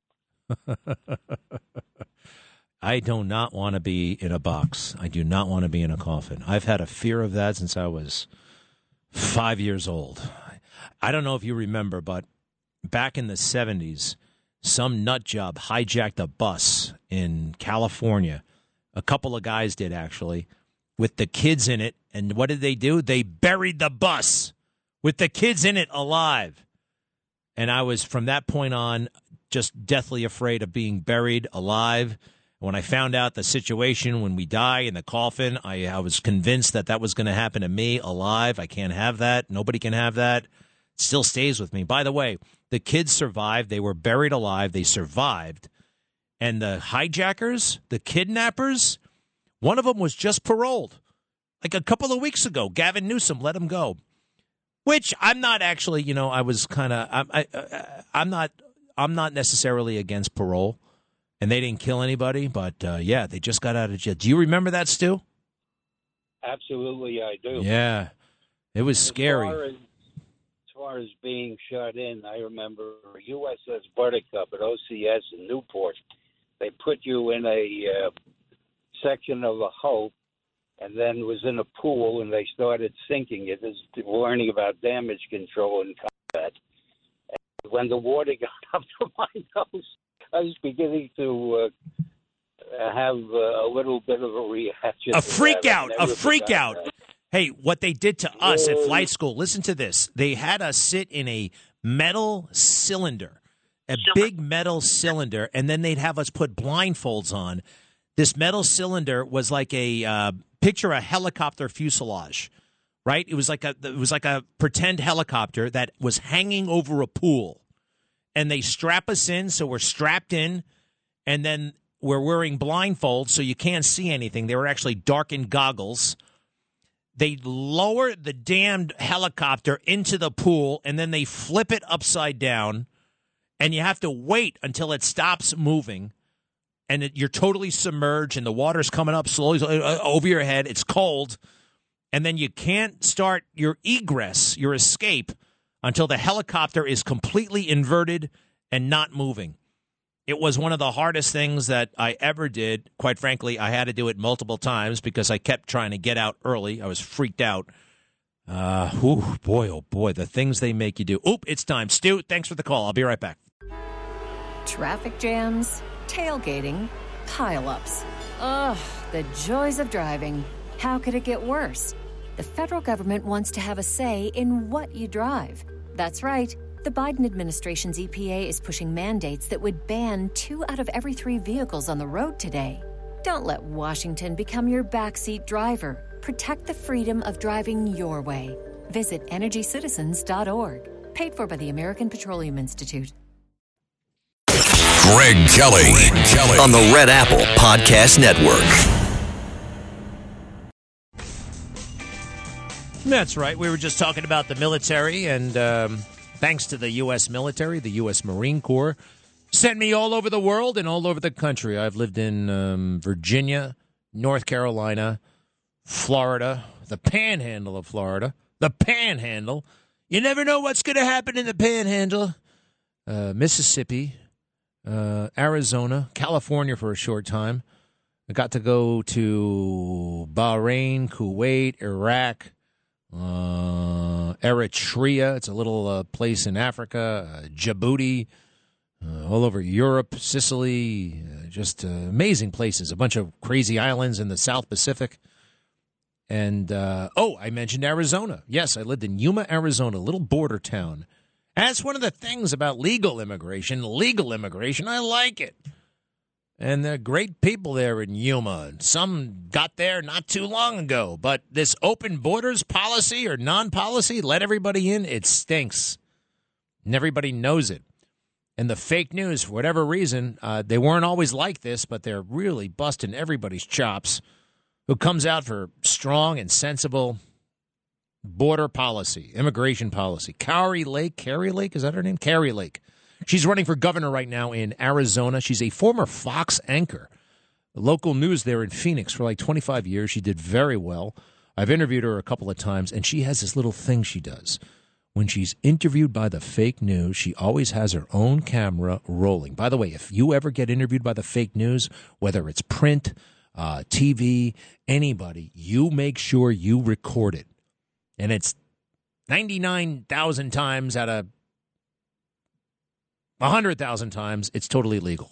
I do not want to be in a box. I do not want to be in a coffin. I've had a fear of that since I was 5 years old. I don't know if you remember, but back in the 70s, some nut job hijacked a bus in California. A couple of guys did, actually, with the kids in it. And what did they do? They buried the bus with the kids in it alive. And I was, from that point on, just deathly afraid of being buried alive. When I found out the situation when we die in the coffin, I was convinced that was going to happen to me alive. I can't have that. Nobody can have that. It still stays with me. By the way, the kids survived. They were buried alive. They survived. And the hijackers, the kidnappers, One of them was just paroled. Like a couple of weeks ago, Gavin Newsom let him go. Which I'm not actually, I was kind of, I'm not necessarily against parole. And they didn't kill anybody, but yeah, they just got out of jail. Do you remember that, Stu? Absolutely, I do. Yeah, it was scary. As far as being shut in, I remember USS Buttercup at OCS in Newport. They put you in a section of a hull, and then was in a pool, and they started sinking it, learning about damage control and combat. And when the water got up to my nose, I was beginning to have a little bit of a reaction. A freak out. Hey, what they did to us at flight school, listen to this. They had us sit in a metal cylinder, a big metal cylinder, and then they'd have us put blindfolds on. This metal cylinder was like a picture a helicopter fuselage, right? It was like a pretend helicopter that was hanging over a pool. And they strap us in, so we're strapped in, and then we're wearing blindfolds so you can't see anything. They were actually darkened goggles. They lower the damned helicopter into the pool, and then they flip it upside down, and you have to wait until it stops moving, and you're totally submerged, and the water's coming up slowly over your head. It's cold, and then you can't start your egress, your escape, until the helicopter is completely inverted and not moving. It was one of the hardest things that I ever did. Quite frankly, I had to do it multiple times because I kept trying to get out early. I was freaked out. Oh, boy, the things they make you do. Oop, it's time. Stu, thanks for the call. I'll be right back. Traffic jams, tailgating, pileups. Ugh, the joys of driving. How could it get worse? The federal government wants to have a say in what you drive. That's right. The Biden administration's EPA is pushing mandates that would ban 2 out of every 3 vehicles on the road today. Don't let Washington become your backseat driver. Protect the freedom of driving your way. Visit EnergyCitizens.org. Paid for by the American Petroleum Institute. Greg Kelly on the Red Apple Podcast Network. That's right. We were just talking about the military, and thanks to the U.S. military, the U.S. Marine Corps, sent me all over the world and all over the country. I've lived in Virginia, North Carolina, Florida, the Panhandle of Florida, the Panhandle. You never know what's going to happen in the Panhandle. Mississippi, Arizona, California for a short time. I got to go to Bahrain, Kuwait, Iraq, Eritrea. It's a little place in Africa, Djibouti, all over Europe, Sicily, just amazing places, a bunch of crazy islands in the South Pacific. And, I mentioned Arizona. Yes, I lived in Yuma, Arizona, a little border town. That's one of the things about legal immigration. I like it. And there are great people there in Yuma. And some got there not too long ago. But this open borders policy or non-policy, let everybody in, it stinks. And everybody knows it. And the fake news, for whatever reason, they weren't always like this, but they're really busting everybody's chops. Who comes out for strong and sensible border policy, immigration policy. Carrie Lake, is that her name? Carrie Lake. She's running for governor right now in Arizona. She's a former Fox anchor, local news there in Phoenix for like 25 years. She did very well. I've interviewed her a couple of times, and she has this little thing she does. When she's interviewed by the fake news, she always has her own camera rolling. By the way, if you ever get interviewed by the fake news, whether it's print, TV, anybody, you make sure you record it. And it's 99,000 times out of 100,000 times, it's totally legal.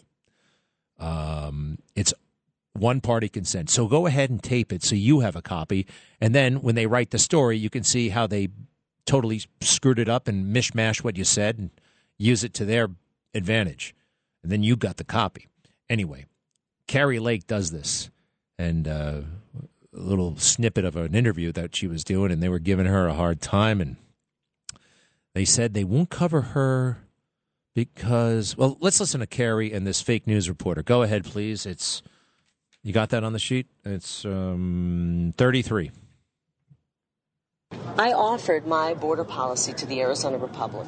It's one-party consent. So go ahead and tape it so you have a copy. And then when they write the story, you can see how they totally screwed it up and mishmash what you said and use it to their advantage. And then you got the copy. Anyway, Carrie Lake does this. And a little snippet of an interview that she was doing, and they were giving her a hard time. And they said they won't cover her because, well, let's listen to Carrie and this fake news reporter. Go ahead, please. It's You got that on the sheet? It's 33. I offered my border policy to the Arizona Republic.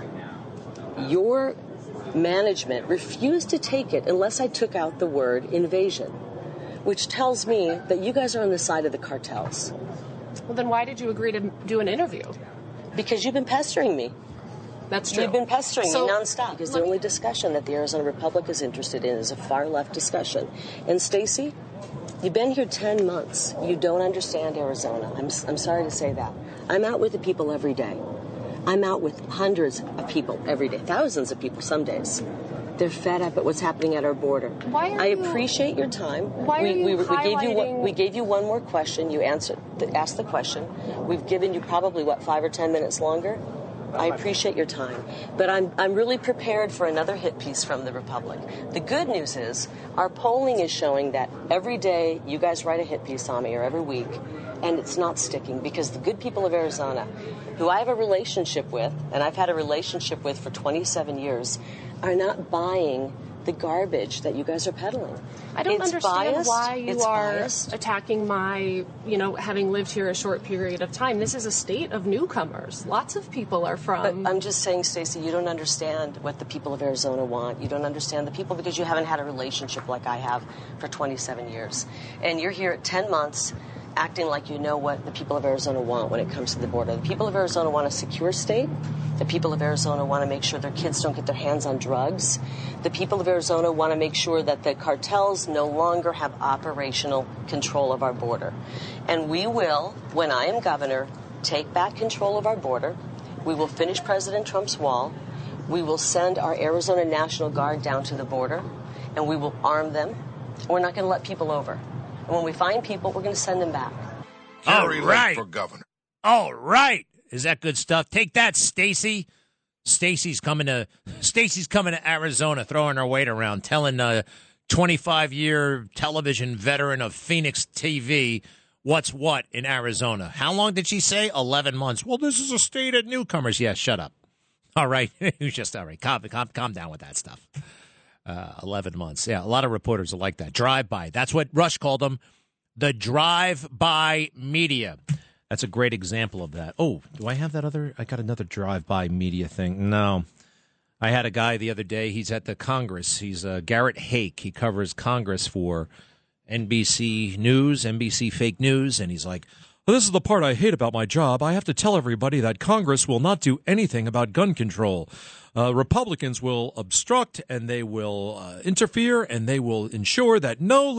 Your management refused to take it unless I took out the word invasion, which tells me that you guys are on the side of the cartels. Well, then why did you agree to do an interview? Because you've been pestering me. That's true. You've been pestering me nonstop. Because the only discussion that the Arizona Republic is interested in is a far-left discussion. And Stacey, you've been here 10 months. You don't understand Arizona. I'm sorry to say that. I'm out with the people every day. I'm out with hundreds of people every day, thousands of people some days. They're fed up at what's happening at our border. I appreciate your time. We gave you one more question. You asked the question. We've given you probably, 5 or 10 minutes longer? I appreciate your time, but I'm really prepared for another hit piece from the Republic. The good news is our polling is showing that every day you guys write a hit piece on me, or every week, and it's not sticking, because the good people of Arizona, who I have a relationship with, and I've had a relationship with for 27 years, are not buying the garbage that you guys are peddling. I don't understand why you are biased. attacking my, having lived here a short period of time. This is a state of newcomers. Lots of people are from... But I'm just saying, Stacey, you don't understand what the people of Arizona want. You don't understand the people because you haven't had a relationship like I have for 27 years. And you're here at 10 months acting like you know what the people of Arizona want when it comes to the border. The people of Arizona want a secure state. The people of Arizona want to make sure their kids don't get their hands on drugs. The people of Arizona want to make sure that the cartels no longer have operational control of our border. And we will, when I am governor, take back control of our border. We will finish President Trump's wall. We will send our Arizona National Guard down to the border, and we will arm them. We're not going to let people over. And when we find people, we're going to send them back. All right. For governor. All right. Is that good stuff? Take that, Stacey. Stacey's coming to Arizona, throwing her weight around, telling a 25-year television veteran of Phoenix TV what's what in Arizona. How long did she say? 11 months. Well, this is a state of newcomers. Yeah, shut up. All right. Just all right. Calm down with that stuff. 11 months. Yeah, a lot of reporters are like that. Drive-by. That's what Rush called them. The drive-by media. That's a great example of that. Oh, do I have that other? I got another drive-by media thing. No. I had a guy the other day. He's at the Congress. He's Garrett Hake. He covers Congress for NBC News, NBC Fake News. And he's like, well, this is the part I hate about my job. I have to tell everybody that Congress will not do anything about gun control. Republicans will obstruct and they will interfere and they will ensure that no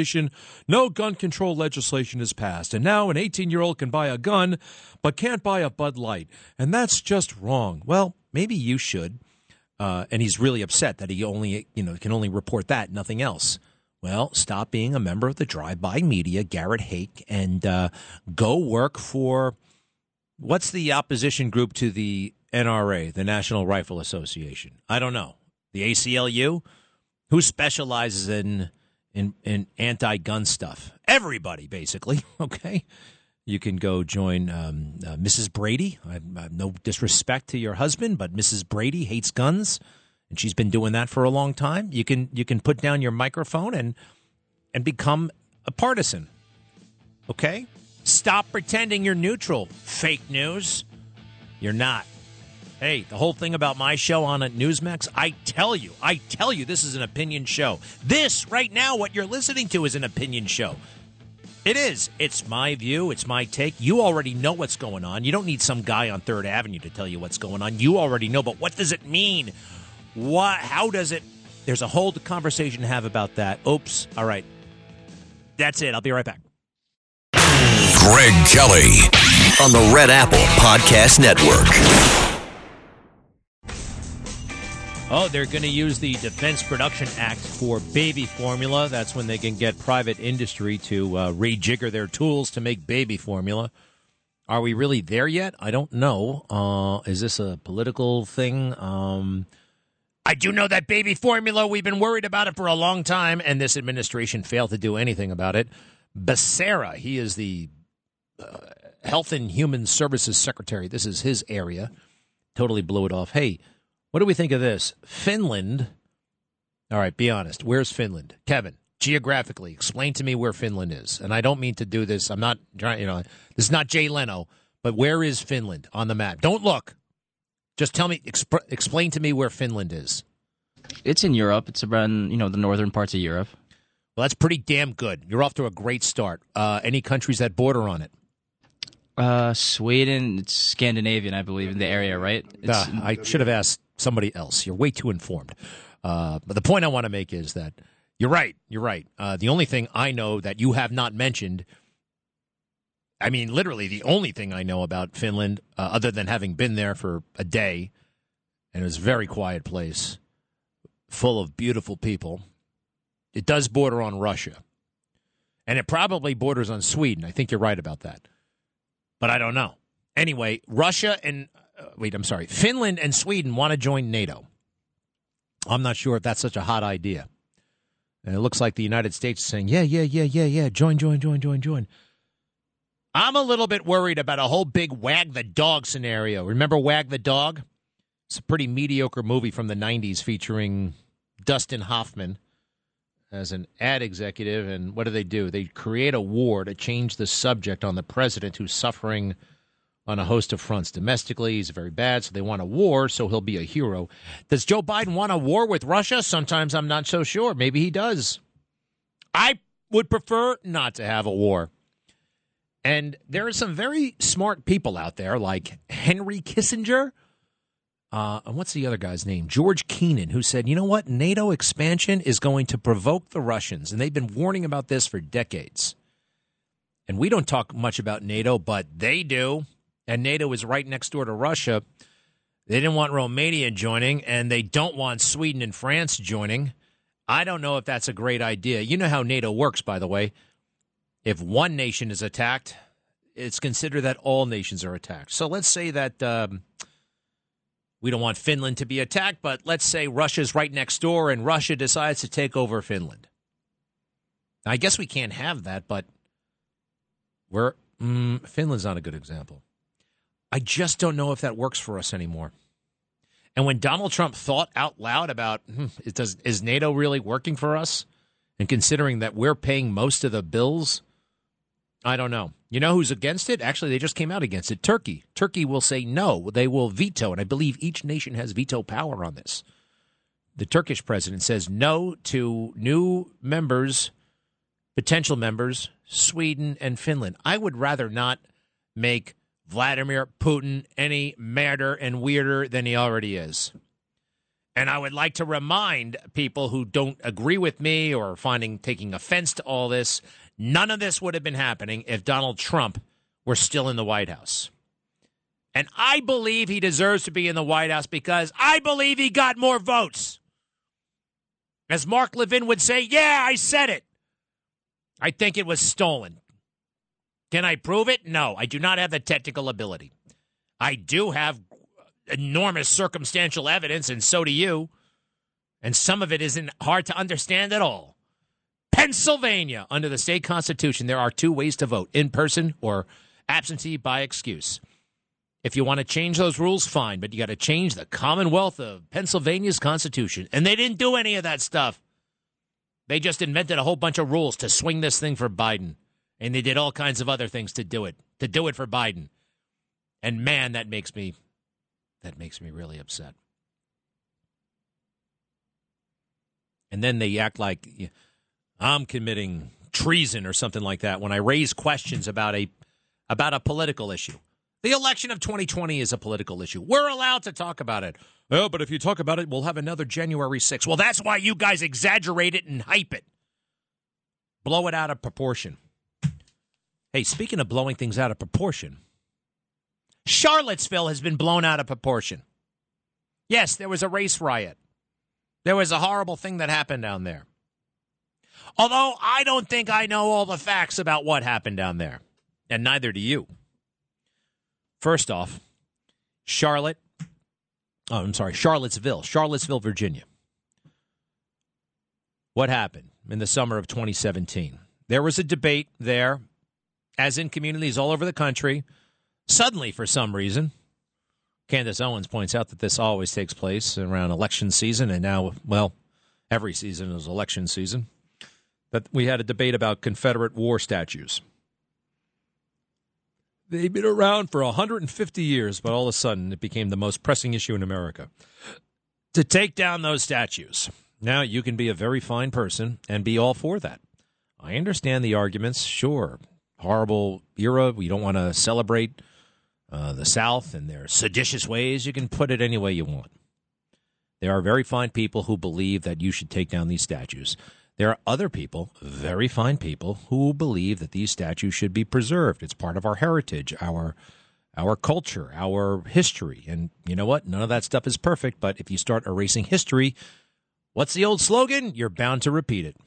gun control legislation is passed. And now an 18-year-old can buy a gun but can't buy a Bud Light. And that's just wrong. Well, maybe you should. And he's really upset that he only, can only report that, nothing else. Well, stop being a member of the drive-by media, Garrett Hake, and go work for what's the opposition group to the NRA, the National Rifle Association? I don't know. The ACLU? Who specializes in anti-gun stuff? Everybody, basically. Okay, you can go join Mrs. Brady. I have no disrespect to your husband, but Mrs. Brady hates guns, and she's been doing that for a long time. You can put down your microphone and become a partisan. Okay, stop pretending you're neutral. Fake news. You're not. Hey, the whole thing about my show on Newsmax, I tell you, this is an opinion show. This, right now, what you're listening to is an opinion show. It is. It's my view. It's my take. You already know what's going on. You don't need some guy on 3rd Avenue to tell you what's going on. You already know, but what does it mean? How does it? There's a whole conversation to have about that. Oops. All right. That's it. I'll be right back. Greg Kelly on the Red Apple Podcast Network. Oh, they're going to use the Defense Production Act for baby formula. That's when they can get private industry to rejigger their tools to make baby formula. Are we really there yet? I don't know. Is this a political thing? I do know that baby formula, we've been worried about it for a long time, and this administration failed to do anything about it. Becerra, he is the Health and Human Services Secretary. This is his area. Totally blew it off. Hey, what do we think of this? Finland. All right, be honest. Where's Finland? Kevin, geographically, explain to me where Finland is. And I don't mean to do this. I'm not trying, this is not Jay Leno, but where is Finland on the map? Don't look. Just tell me, explain to me where Finland is. It's in Europe. It's around, the northern parts of Europe. Well, that's pretty damn good. You're off to a great start. Any countries that border on it? Sweden, it's Scandinavian, I believe, in the area, right? I should have asked somebody else. You're way too informed. But the point I want to make is that you're right. You're right. The only thing I know that you have not mentioned, I mean, literally the only thing I know about Finland, other than having been there for a day, and it was a very quiet place, full of beautiful people, it does border on Russia. And it probably borders on Sweden. I think you're right about that. But I don't know. Anyway, Finland and Sweden want to join NATO. I'm not sure if that's such a hot idea. And it looks like the United States is saying, yeah, join. I'm a little bit worried about a whole big Wag the Dog scenario. Remember Wag the Dog? It's a pretty mediocre movie from the 90s featuring Dustin Hoffman as an ad executive. And what do? They create a war to change the subject on the president who's suffering on a host of fronts. Domestically, he's very bad, so they want a war, so he'll be a hero. Does Joe Biden want a war with Russia? Sometimes I'm not so sure. Maybe he does. I would prefer not to have a war. And there are some very smart people out there, like Henry Kissinger. And what's the other guy's name? George Kennan, who said, you know what? NATO expansion is going to provoke the Russians. And they've been warning about this for decades. And we don't talk much about NATO, but they do. And NATO is right next door to Russia. They didn't want Romania joining, and they don't want Sweden and France joining. I don't know if that's a great idea. You know how NATO works, by the way. If one nation is attacked, it's considered that all nations are attacked. So let's say that we don't want Finland to be attacked, but let's say Russia's right next door and Russia decides to take over Finland. Now, I guess we can't have that, but Finland's not a good example. I just don't know if that works for us anymore. And when Donald Trump thought out loud about, is NATO really working for us? And considering that we're paying most of the bills, I don't know. You know who's against it? Actually, they just came out against it. Turkey. Turkey will say no. They will veto. And I believe each nation has veto power on this. The Turkish president says no to new members, potential members, Sweden and Finland. I would rather not make Vladimir Putin any madder and weirder than he already is. And I would like to remind people who don't agree with me or taking offense to all this, none of this would have been happening if Donald Trump were still in the White House. And I believe he deserves to be in the White House because I believe he got more votes. As Mark Levin would say, yeah, I said it. I think it was stolen. Can I prove it? No, I do not have the technical ability. I do have enormous circumstantial evidence, and so do you. And some of it isn't hard to understand at all. Pennsylvania, under the state constitution, there are two ways to vote, in person or absentee by excuse. If you want to change those rules, fine, but you got to change the Commonwealth of Pennsylvania's constitution. And they didn't do any of that stuff. They just invented a whole bunch of rules to swing this thing for Biden. And they did all kinds of other things to do it for Biden. And man, that makes me really upset. And then they act like I'm committing treason or something like that when I raise questions about a political issue. The election of 2020 is a political issue. We're allowed to talk about it. Oh, but if you talk about it, we'll have another January 6th. Well, that's why you guys exaggerate it and hype it. Blow it out of proportion. Hey, speaking of blowing things out of proportion, Charlottesville has been blown out of proportion. Yes, there was a race riot. There was a horrible thing that happened down there. Although I don't think I know all the facts about what happened down there, and neither do you. First off, Charlottesville, Virginia. What happened in the summer of 2017? There was a debate there, as in communities all over the country. Suddenly, for some reason, Candace Owens points out that this always takes place around election season, and now, well, every season is election season. that we had a debate about Confederate war statues. They've been around for 150 years, but all of a sudden it became the most pressing issue in America to take down those statues. Now, you can be a very fine person and be all for that. I understand the arguments. Sure, horrible era. We don't want to celebrate the South and their seditious ways. You can put it any way you want. There are very fine people who believe that you should take down these statues. There are other people, very fine people, who believe that these statues should be preserved. It's part of our heritage, our culture, our history. And you know what? None of that stuff is perfect, but if you start erasing history, what's the old slogan? You're bound to repeat it.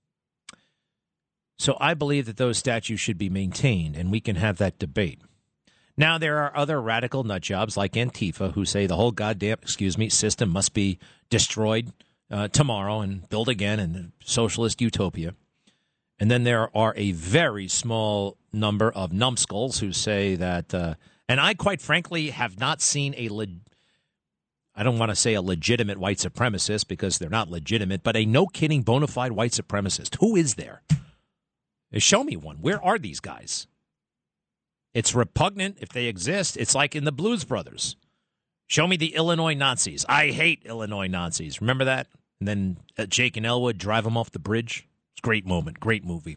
So I believe that those statues should be maintained, and we can have that debate. Now, there are other radical nutjobs like Antifa who say the whole goddamn, system must be destroyed tomorrow and build again in a socialist utopia. And then there are a very small number of numbskulls who say that, and I quite frankly have not seen I don't want to say a legitimate white supremacist because they're not legitimate, but a no-kidding bona fide white supremacist. Who is there? Show me one. Where are these guys? It's repugnant if they exist. It's like in the Blues Brothers. Show me the Illinois Nazis. I hate Illinois Nazis. Remember that? And then Jake and Elwood drive them off the bridge. It's a great moment. Great movie.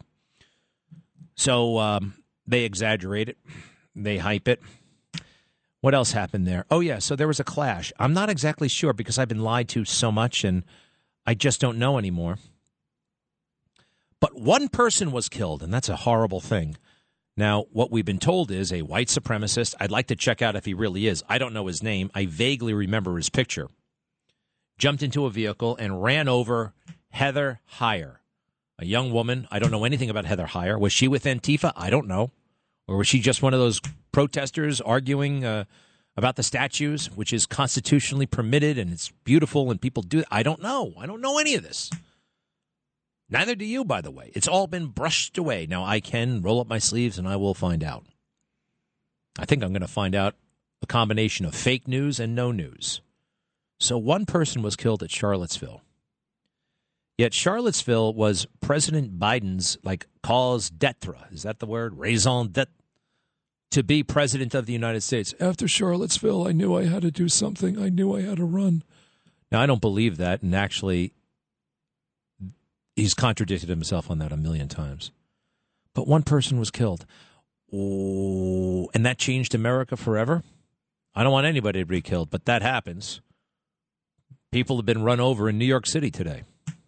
So they exaggerate it. They hype it. What else happened there? Oh, yeah, so there was a clash. I'm not exactly sure because I've been lied to so much and I just don't know anymore. But one person was killed, and that's a horrible thing. Now, what we've been told is a white supremacist. I'd like to check out if he really is. I don't know his name. I vaguely remember his picture. Jumped into a vehicle and ran over Heather Heyer, a young woman. I don't know anything about Heather Heyer. Was she with Antifa? I don't know. Or was she just one of those protesters arguing about the statues, which is constitutionally permitted and it's beautiful and people do it? I don't know. I don't know any of this. Neither do you, by the way. It's all been brushed away. Now, I can roll up my sleeves and I will find out. I think I'm going to find out a combination of fake news and no news. So one person was killed at Charlottesville. Yet Charlottesville was President Biden's, cause d'etre. Is that the word? Raison d'etre. To be president of the United States. After Charlottesville, I knew I had to do something. I knew I had to run. Now, I don't believe that, and actually, he's contradicted himself on that a million times. But one person was killed. Oh, and that changed America forever? I don't want anybody to be killed, but that happens. People have been run over in New York City today.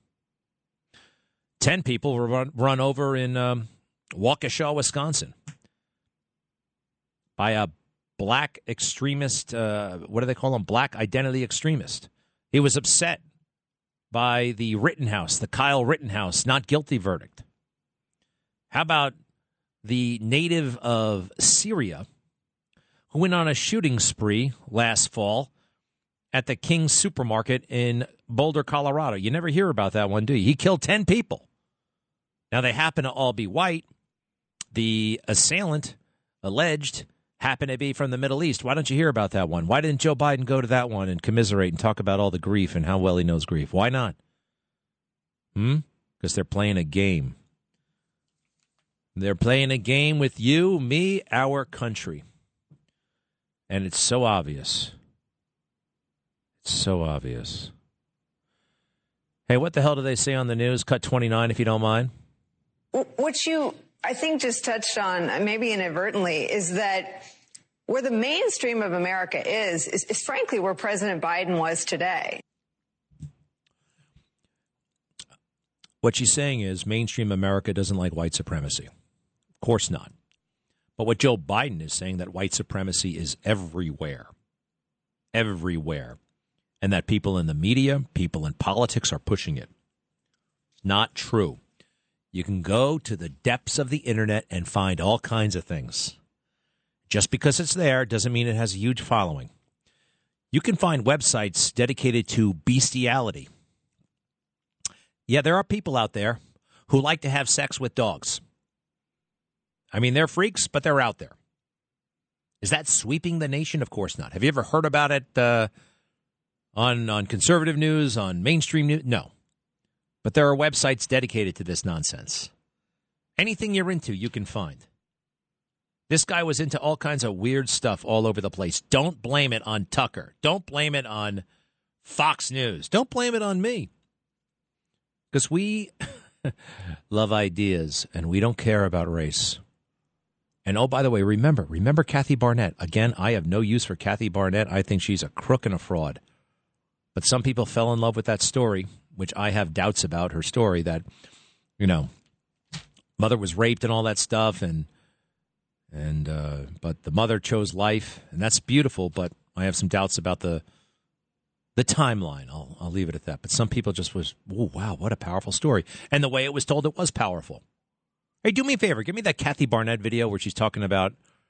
10 people were run over in Waukesha, Wisconsin, by a black extremist, what do they call them? Black identity extremist. He was upset by the Rittenhouse, the Kyle Rittenhouse not guilty verdict. How about the native of Syria who went on a shooting spree last fall at the King's Supermarket in Boulder, Colorado? You never hear about that one, do you? He killed 10 people. Now, they happen to all be white. The assailant, alleged, happened to be from the Middle East. Why don't you hear about that one? Why didn't Joe Biden go to that one and commiserate and talk about all the grief and how well he knows grief? Why not? Because they're playing a game. They're playing a game with you, me, our country. And it's so obvious. It's so obvious. Hey, what the hell do they say on the news? Cut 29, if you don't mind. What you, I think, just touched on, maybe inadvertently, is that where the mainstream of America is frankly where President Biden was today. What she's saying is mainstream America doesn't like white supremacy. Of course not. But what Joe Biden is saying, that white supremacy is everywhere. Everywhere. And that people in the media, people in politics are pushing it. Not true. You can go to the depths of the internet and find all kinds of things. Just because it's there doesn't mean it has a huge following. You can find websites dedicated to bestiality. Yeah, there are people out there who like to have sex with dogs. I mean, they're freaks, but they're out there. Is that sweeping the nation? Of course not. Have you ever heard about it on conservative news, on mainstream news? No. But there are websites dedicated to this nonsense. Anything you're into, you can find. This guy was into all kinds of weird stuff all over the place. Don't blame it on Tucker. Don't blame it on Fox News. Don't blame it on me. Because we love ideas, and we don't care about race. And, oh, by the way, remember Kathy Barnett. Again, I have no use for Kathy Barnett. I think she's a crook and a fraud. But some people fell in love with that story, which I have doubts about her story, that, mother was raped and all that stuff, but the mother chose life, and that's beautiful, but I have some doubts about the timeline. I'll leave it at that. But some people just oh, wow, what a powerful story. And the way it was told, it was powerful. Hey, do me a favor. Give me that Kathy Barnett video where she's talking about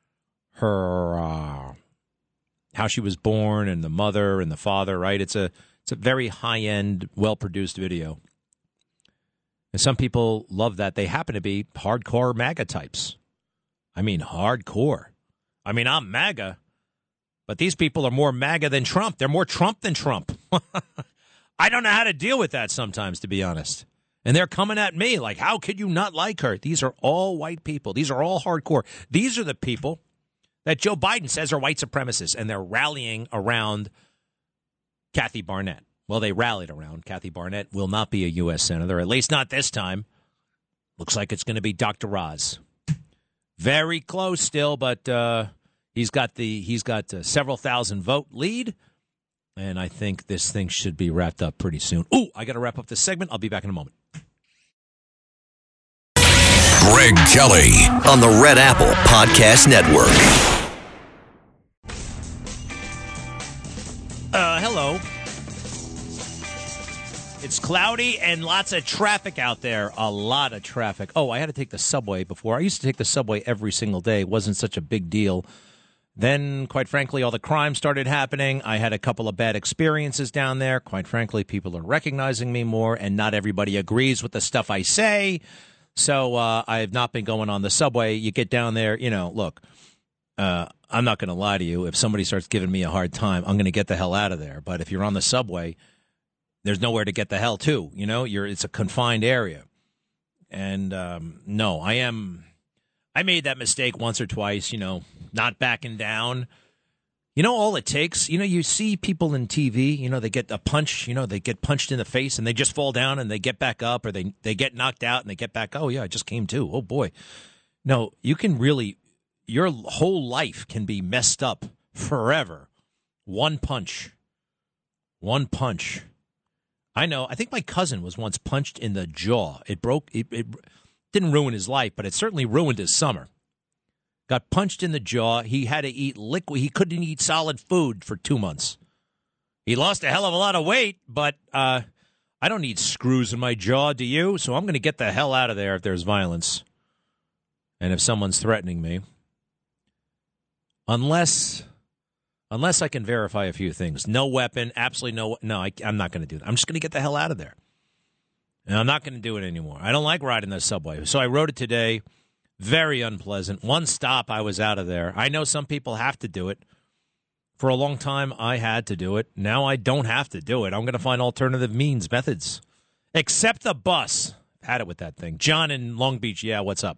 her, how she was born and the mother and the father, right? It's a very high-end, well-produced video. And some people love that. They happen to be hardcore MAGA types. I mean, hardcore. I mean, I'm MAGA, but these people are more MAGA than Trump. They're more Trump than Trump. I don't know how to deal with that sometimes, to be honest. And they're coming at me like, how could you not like her? These are all white people. These are all hardcore. These are the people that Joe Biden says are white supremacists, and they're rallying around Kathy Barnett. Well, they rallied around Kathy Barnett. Will not be a U.S. Senator, at least not this time. Looks like it's going to be Dr. Oz. Very close still, but he's got several thousand vote lead, and I think this thing should be wrapped up pretty soon. Ooh, I got to wrap up this segment. I'll be back in a moment. Greg Kelly on the Red Apple Podcast Network. Hello. It's cloudy and lots of traffic out there. A lot of traffic. Oh, I had to take the subway before. I used to take the subway every single day. It wasn't such a big deal. Then, quite frankly, all the crime started happening. I had a couple of bad experiences down there. Quite frankly, people are recognizing me more, and not everybody agrees with the stuff I say. So I have not been going on the subway. You get down there, look, I'm not going to lie to you. If somebody starts giving me a hard time, I'm going to get the hell out of there. But if you're on the subway, there's nowhere to get the hell to. It's a confined area. And no, I made that mistake once or twice, not backing down. All it takes, you see people in TV, they get a punch, they get punched in the face and they just fall down and they get back up, or they get knocked out and they get back. Oh, yeah, I just came to. Oh, boy. No, you can really, your whole life can be messed up forever. One punch. I know. I think my cousin was once punched in the jaw. It didn't ruin his life, but it certainly ruined his summer. Got punched in the jaw. He had to eat liquid. He couldn't eat solid food for 2 months. He lost a hell of a lot of weight, but I don't need screws in my jaw, do you? So I'm going to get the hell out of there if there's violence and if someone's threatening me. Unless I can verify a few things. No weapon, absolutely no. I'm not going to do that. I'm just going to get the hell out of there. And I'm not going to do it anymore. I don't like riding the subway. So I rode it today. Very unpleasant. One stop, I was out of there. I know some people have to do it. For a long time, I had to do it. Now I don't have to do it. I'm going to find alternative methods. Except the bus. Had it with that thing. John in Long Beach. Yeah, what's up?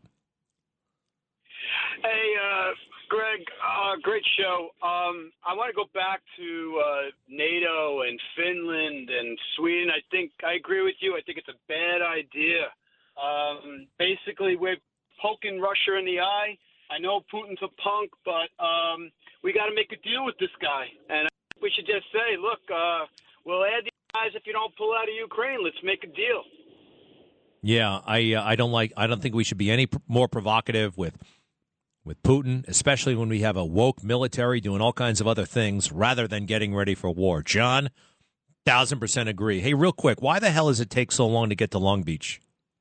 Hey, Greg, great show. I want to go back to NATO and Finland and Sweden. I agree with you. I think it's a bad idea. Basically, we're poking Russia in the eye. I know Putin's a punk, but we got to make a deal with this guy. And we should just say, look, we'll add these guys if you don't pull out of Ukraine. Let's make a deal. Yeah, I don't think we should be any more provocative with Putin, especially when we have a woke military doing all kinds of other things rather than getting ready for war. John, 1,000% agree. Hey, real quick, why the hell does it take so long to get to Long Beach?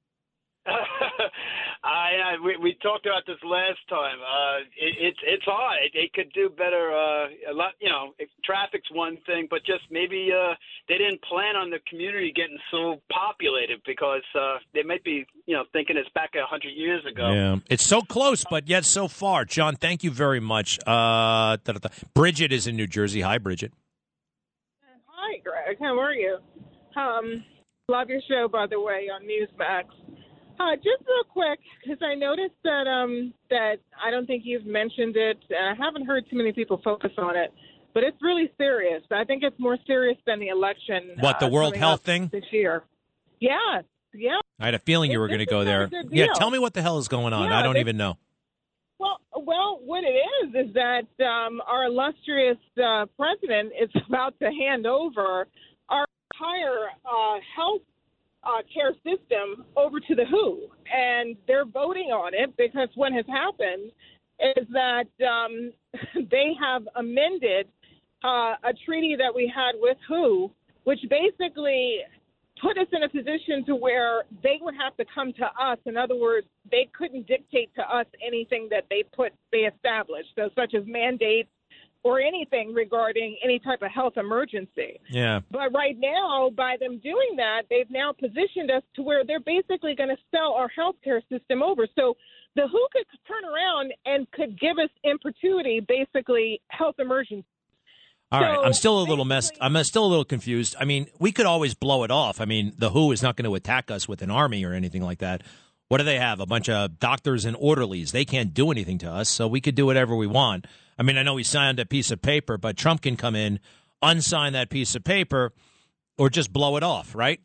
We talked about this last time. It's hard. They could do better. A lot, traffic's one thing, but just maybe they didn't plan on the community getting so populated because they might be, thinking it's back 100 years ago. Yeah, it's so close, but yet so far. John, thank you very much. Bridget is in New Jersey. Hi, Bridget. Hi, Greg. How are you? Love your show, by the way, on Newsmax. Just real quick, because I noticed that I don't think you've mentioned it, and I haven't heard too many people focus on it, but it's really serious. I think it's more serious than the election. What, the World Health thing? This year. Yes, yeah. I had a feeling you were going to go there. Yeah, tell me what the hell is going on. Yeah, I don't even know. Well, what it is that our illustrious president is about to hand over our entire health care system over to the WHO, and they're voting on it because what has happened is that they have amended a treaty that we had with WHO, which basically put us in a position to where they would have to come to us. In other words, they couldn't dictate to us anything that they established, so such as mandates or anything regarding any type of health emergency. Yeah. But right now, by them doing that, they've now positioned us to where they're basically going to sell our healthcare system over. So the WHO could turn around and could give us in perpetuity, basically, health emergency. All right, I'm still a little confused. I mean, we could always blow it off. I mean, the WHO is not going to attack us with an army or anything like that. What do they have? A bunch of doctors and orderlies. They can't do anything to us, so we could do whatever we want. I mean, I know we signed a piece of paper, but Trump can come in, unsign that piece of paper, or just blow it off, right?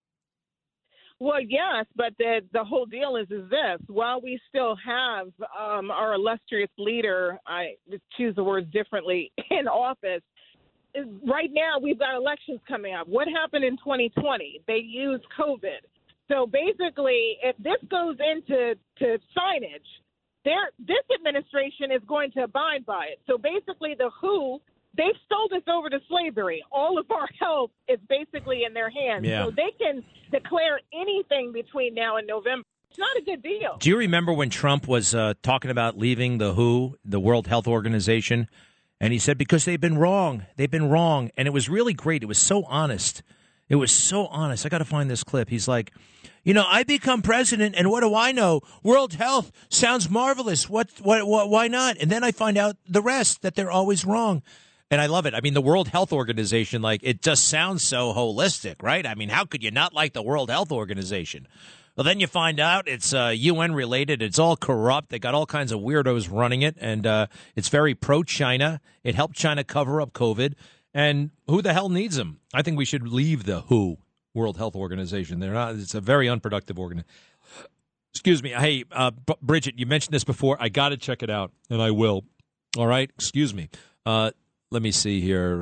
Well, yes, but the whole deal is this. While we still have our illustrious leader, I choose the words differently, in office, right now we've got elections coming up. What happened in 2020? They used COVID. So basically, if this goes into signage, this administration is going to abide by it. So basically, the WHO, they've sold us over to slavery. All of our health is basically in their hands. Yeah. So they can declare anything between now and November. It's not a good deal. Do you remember when Trump was talking about leaving the WHO, the World Health Organization? And he said, because they've been wrong. They've been wrong. And it was really great. It was so honest. It was so honest. I got to find this clip. He's like, I become president, and what do I know? World Health sounds marvelous. Why not? And then I find out the rest, that they're always wrong. And I love it. I mean, the World Health Organization, it just sounds so holistic, right? I mean, how could you not like the World Health Organization? Well, then you find out it's UN related. It's all corrupt. They got all kinds of weirdos running it, and it's very pro-China. It helped China cover up COVID. And who the hell needs them? I think we should leave the WHO, World Health Organization. They're not. It's a very unproductive organization. Excuse me. Hey, Bridget, you mentioned this before. I got to check it out, and I will. All right? Excuse me. Let me see here.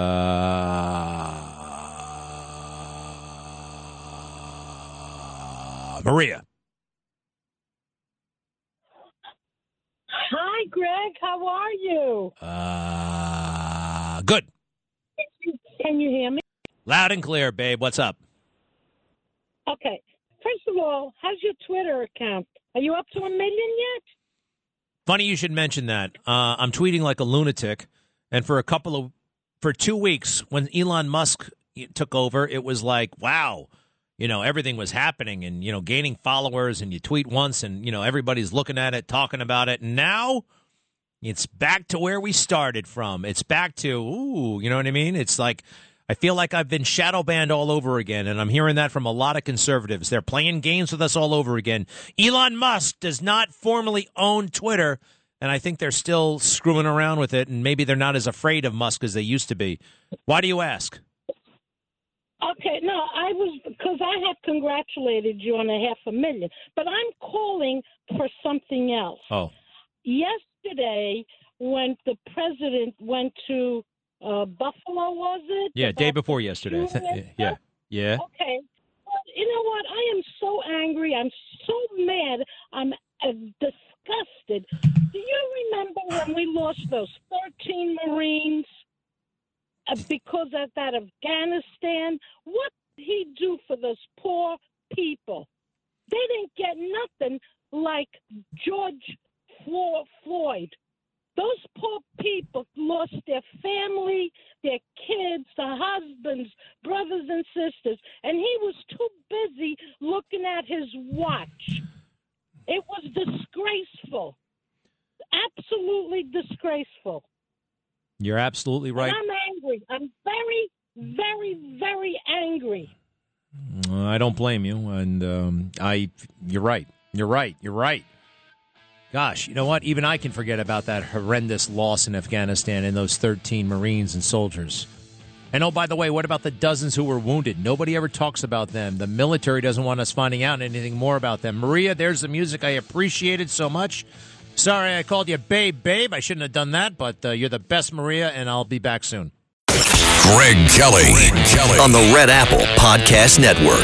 Maria. Hi, Greg. How are you? Good. Can you hear me? Loud and clear, babe. What's up? Okay. First of all, how's your Twitter account? Are you up to 1 million yet? Funny you should mention that. I'm tweeting like a lunatic, and for 2 weeks when Elon Musk took over, it was like, wow, everything was happening and, gaining followers, and you tweet once and, everybody's looking at it, talking about it. And now it's back to where we started from. It's back to, you know what I mean? It's like, I feel like I've been shadow banned all over again, and I'm hearing that from a lot of conservatives. They're playing games with us all over again. Elon Musk does not formally own Twitter, and I think they're still screwing around with it, and maybe they're not as afraid of Musk as they used to be. Why do you ask? Okay, no, because I had congratulated you on the 500,000, but I'm calling for something else. Oh. Yesterday, when the president went to Buffalo, was it? Yeah, day before yesterday. Yeah. Okay. Well, you know what? I am so angry. I'm so mad. I'm disgusted. Do you remember when we lost those 13 Marines because of that Afghanistan? What did he do for those poor people? They didn't get nothing like George Floyd. Those poor people lost their family, their kids, their husbands, brothers and sisters, and he was too busy looking at his watch. It was disgraceful. Absolutely disgraceful. You're absolutely right. And I'm angry. I'm very, very, very angry. I don't blame you, and you're right. You're right. Gosh, you know what? Even I can forget about that horrendous loss in Afghanistan and those 13 Marines and soldiers. And oh, by the way, what about the dozens who were wounded? Nobody ever talks about them. The military doesn't want us finding out anything more about them. Maria, there's the music I appreciated so much. Sorry I called you babe. I shouldn't have done that, but you're the best, Maria, and I'll be back soon. Greg Kelly on the Red Apple Podcast Network.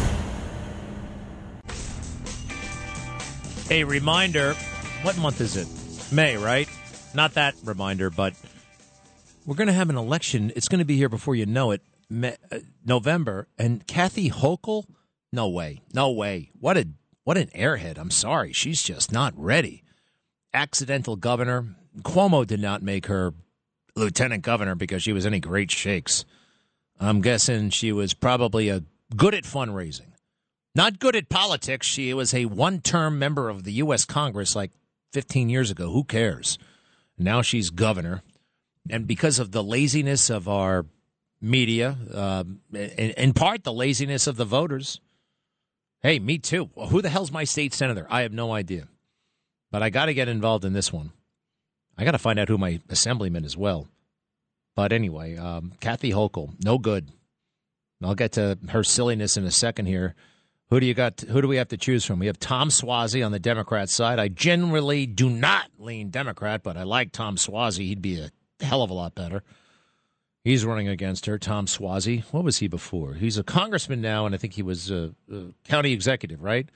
A reminder, what month is it? May, right? Not that reminder, but we're going to have an election. It's going to be here before you know it, November. And Kathy Hochul? No way. What an airhead. I'm sorry. She's just not ready. Accidental governor. Cuomo did not make her lieutenant governor because she was any great shakes. I'm guessing she was probably good at fundraising. Not good at politics. She was a one-term member of the U.S. Congress like 15 years ago. Who cares? Now she's governor. And because of the laziness of our media, in part the laziness of the voters, hey, me too. Well, who the hell's my state senator? I have no idea. But I got to get involved in this one. I got to find out who my assemblyman is well. But anyway, Kathy Hochul, no good. I'll get to her silliness in a second here. Who do you got? Who do we have to choose from? We have Tom Suozzi on the Democrat side. I generally do not lean Democrat, but I like Tom Suozzi. He'd be a hell of a lot better. He's running against her, Tom Suozzi. What was he before? He's a congressman now, and I think he was a county executive, right?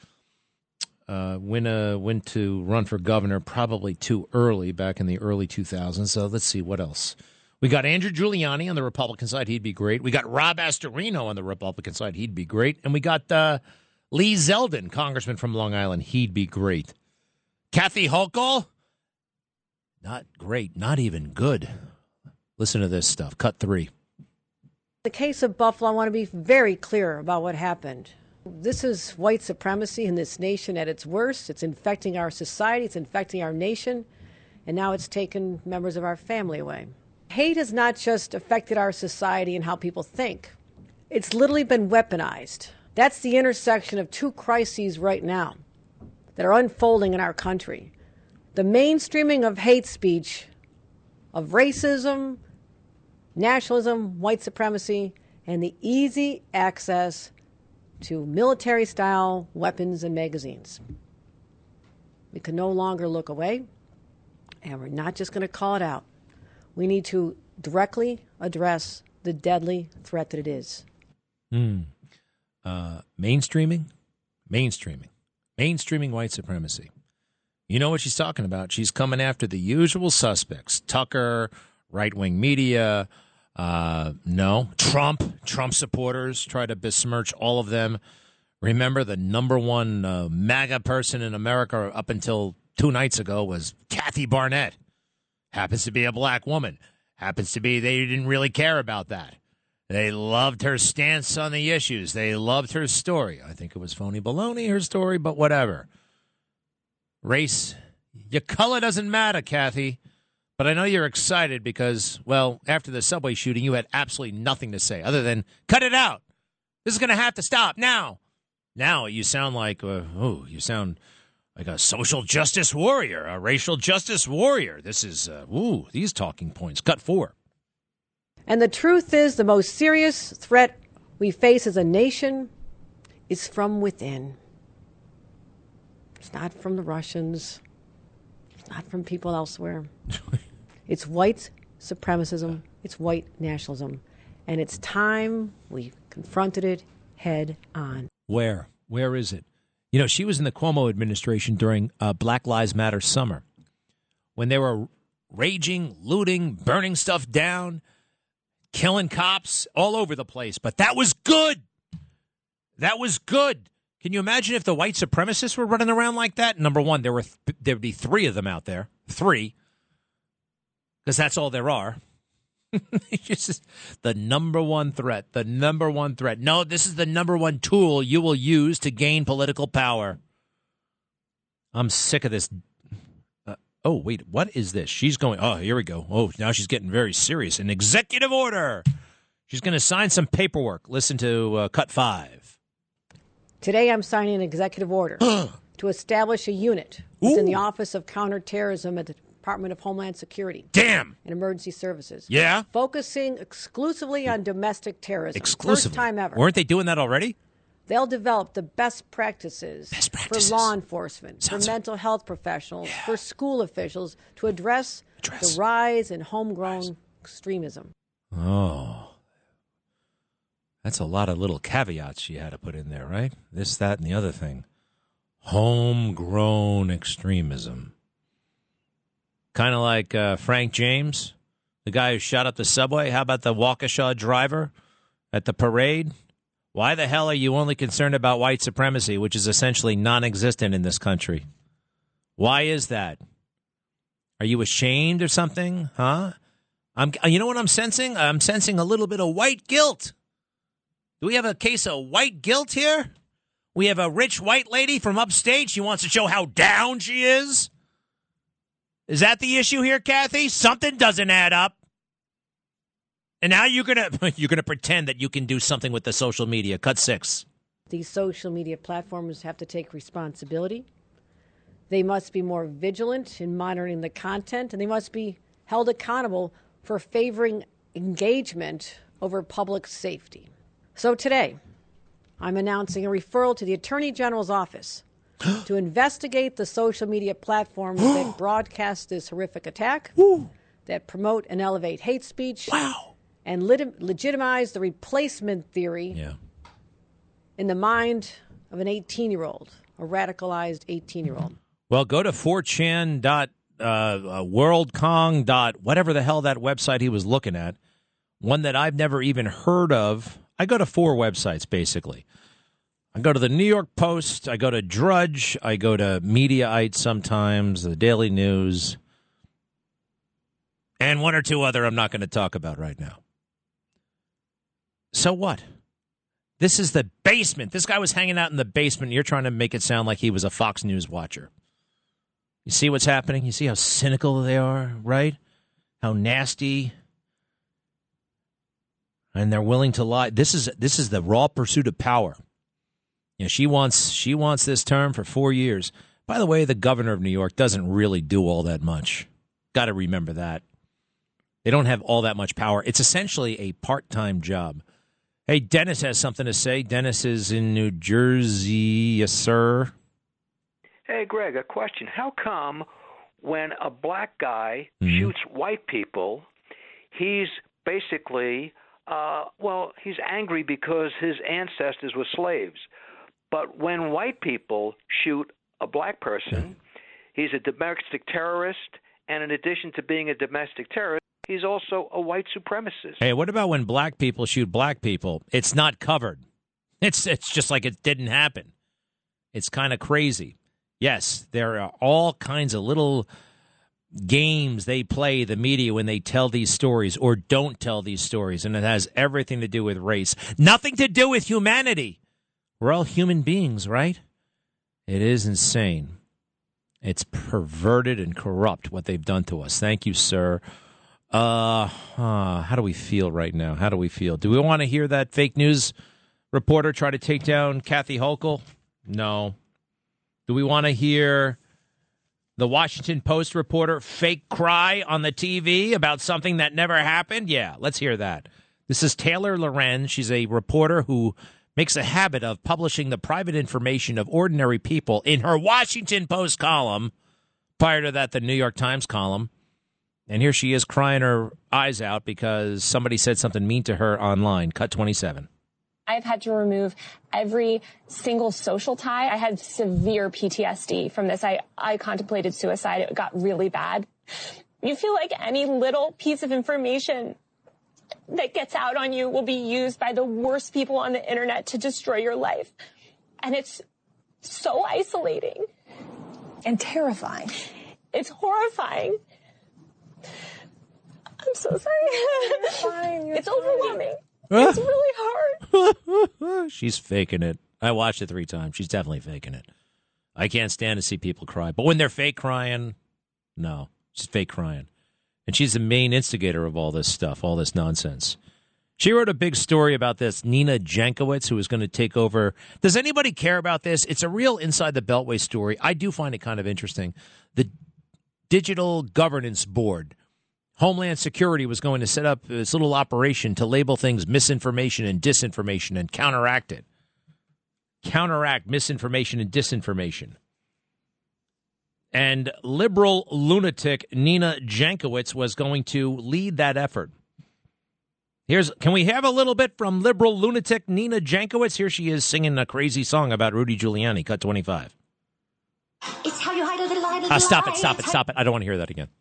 Went to run for governor probably too early back in the early 2000s. So let's see what else. We got Andrew Giuliani on the Republican side. He'd be great. We got Rob Astorino on the Republican side. He'd be great. And we got Lee Zeldin, congressman from Long Island. He'd be great. Kathy Hochul? Not great. Not even good. Listen to this stuff. Cut 3. The case of Buffalo, I want to be very clear about what happened. This is white supremacy in this nation at its worst. It's infecting our society. It's infecting our nation. And now it's taken members of our family away. Hate has not just affected our society and how people think. It's literally been weaponized. That's the intersection of two crises right now that are unfolding in our country. The mainstreaming of hate speech, of racism, nationalism, white supremacy, and the easy access to military-style weapons and magazines. We can no longer look away, and we're not just going to call it out. We need to directly address the deadly threat that it is. Mainstreaming white supremacy. You know what she's talking about. She's coming after the usual suspects. Tucker, right-wing media, Trump supporters, try to besmirch all of them. Remember, the number one MAGA person in America up until 2 nights ago was Kathy Barnett. Happens to be a black woman. Happens to be they didn't really care about that. They loved her stance on the issues. They loved her story. I think it was phony baloney, her story, but whatever. Race, your color doesn't matter, Kathy. But I know you're excited because, well, after the subway shooting, you had absolutely nothing to say other than, cut it out. This is going to have to stop now. Now you sound like, you sound like a social justice warrior, a racial justice warrior. This is, these talking points. Cut 4. And the truth is, the most serious threat we face as a nation is from within. It's not from the Russians. It's not from people elsewhere. It's white supremacism. It's white nationalism. And it's time we confronted it head on. Where? Where is it? You know, she was in the Cuomo administration during Black Lives Matter summer when they were raging, looting, burning stuff down, killing cops all over the place. But that was good. That was good. Can you imagine if the white supremacists were running around like that? Number one, there would be 3 of them out there. 3. Because that's all there are. It's just the number one threat. The number one threat. No, this is the number one tool you will use to gain political power. I'm sick of this. Oh, wait, what is this? She's going, oh, here we go. Oh, now she's getting very serious. An executive order. She's going to sign some paperwork. Listen to Cut 5. Today, I'm signing an executive order to establish a unit within the Office of Counterterrorism at the Department of Homeland Security. Damn. And Emergency Services. Yeah? Focusing exclusively on domestic terrorism. Exclusively. First time ever. Weren't they doing that already? They'll develop the best practices for law enforcement, for mental health professionals, for school officials to address the rise in homegrown extremism. Oh. That's a lot of little caveats you had to put in there, right? This, that, and the other thing. Homegrown extremism. Kind of like Frank James, the guy who shot up the subway. How about the Waukesha driver at the parade? Why the hell are you only concerned about white supremacy, which is essentially non-existent in this country? Why is that? Are you ashamed or something? Huh? You know what I'm sensing? I'm sensing a little bit of white guilt. Do we have a case of white guilt here? We have a rich white lady from upstate. She wants to show how down she is. Is that the issue here, Kathy? Something doesn't add up. And now you're gonna pretend that you can do something with the social media. Cut 6. These social media platforms have to take responsibility. They must be more vigilant in monitoring the content, and they must be held accountable for favoring engagement over public safety. So today, I'm announcing a referral to the Attorney General's office to investigate the social media platforms that broadcast this horrific attack, that promote and elevate hate speech, and legitimize the replacement theory in the mind of an 18-year-old, a radicalized 18-year-old. Well, go to 4chan. WorldCong. Whatever the hell that website he was looking at, one that I've never even heard of. I go to 4 websites, basically. I go to the New York Post, I go to Drudge, I go to Mediaite sometimes, the Daily News, and one or two other I'm not going to talk about right now. So what? This is the basement. This guy was hanging out in the basement. You're trying to make it sound like he was a Fox News watcher. You see what's happening? You see how cynical they are, right? How nasty. And they're willing to lie. This is the raw pursuit of power. You know, she wants this term for 4 years. By the way, the governor of New York doesn't really do all that much. Got to remember that. They don't have all that much power. It's essentially a part-time job. Hey, Dennis has something to say. Dennis is in New Jersey. Yes, sir. Hey, Greg, a question. How come when a black guy shoots white people, he's basically, he's angry because his ancestors were slaves. But when white people shoot a black person, he's a domestic terrorist, and in addition to being a domestic terrorist, he's also a white supremacist. Hey, what about when black people shoot black people? It's not covered. It's just like it didn't happen. It's kind of crazy. Yes, there are all kinds of little games they play, the media, when they tell these stories or don't tell these stories, and it has everything to do with race. Nothing to do with humanity. We're all human beings, right? It is insane. It's perverted and corrupt what they've done to us. Thank you, sir. How do we feel right now? How do we feel? Do we want to hear that fake news reporter try to take down Kathy Hochul? No. Do we want to hear the Washington Post reporter fake cry on the TV about something that never happened? Yeah, let's hear that. This is Taylor Loren. She's a reporter who makes a habit of publishing the private information of ordinary people in her Washington Post column. Prior to that, the New York Times column. And here she is crying her eyes out because somebody said something mean to her online. Cut 27. I've had to remove every single social tie. I had severe PTSD from this. I contemplated suicide. It got really bad. You feel like any little piece of information that gets out on you will be used by the worst people on the internet to destroy your life. And it's so isolating. And terrifying. It's horrifying. I'm so sorry. You're fine. It's overwhelming. It's really hard. She's faking it. I watched it 3 times. She's definitely faking it. I can't stand to see people cry. But when they're fake crying, no. She's fake crying. And she's the main instigator of all this stuff, all this nonsense. She wrote a big story about this, Nina Jankowicz, who is going to take over. Does anybody care about this? It's a real inside the Beltway story. I do find it kind of interesting. The Digital Governance Board, Homeland Security, was going to set up this little operation to label things misinformation and disinformation and counteract it. Counteract misinformation and disinformation. And liberal lunatic Nina Jankowicz was going to lead that effort. Can we have a little bit from liberal lunatic Nina Jankowicz? Here she is singing a crazy song about Rudy Giuliani. Cut 25. It's how you hide a little lie. Stop it. I don't want to hear that again.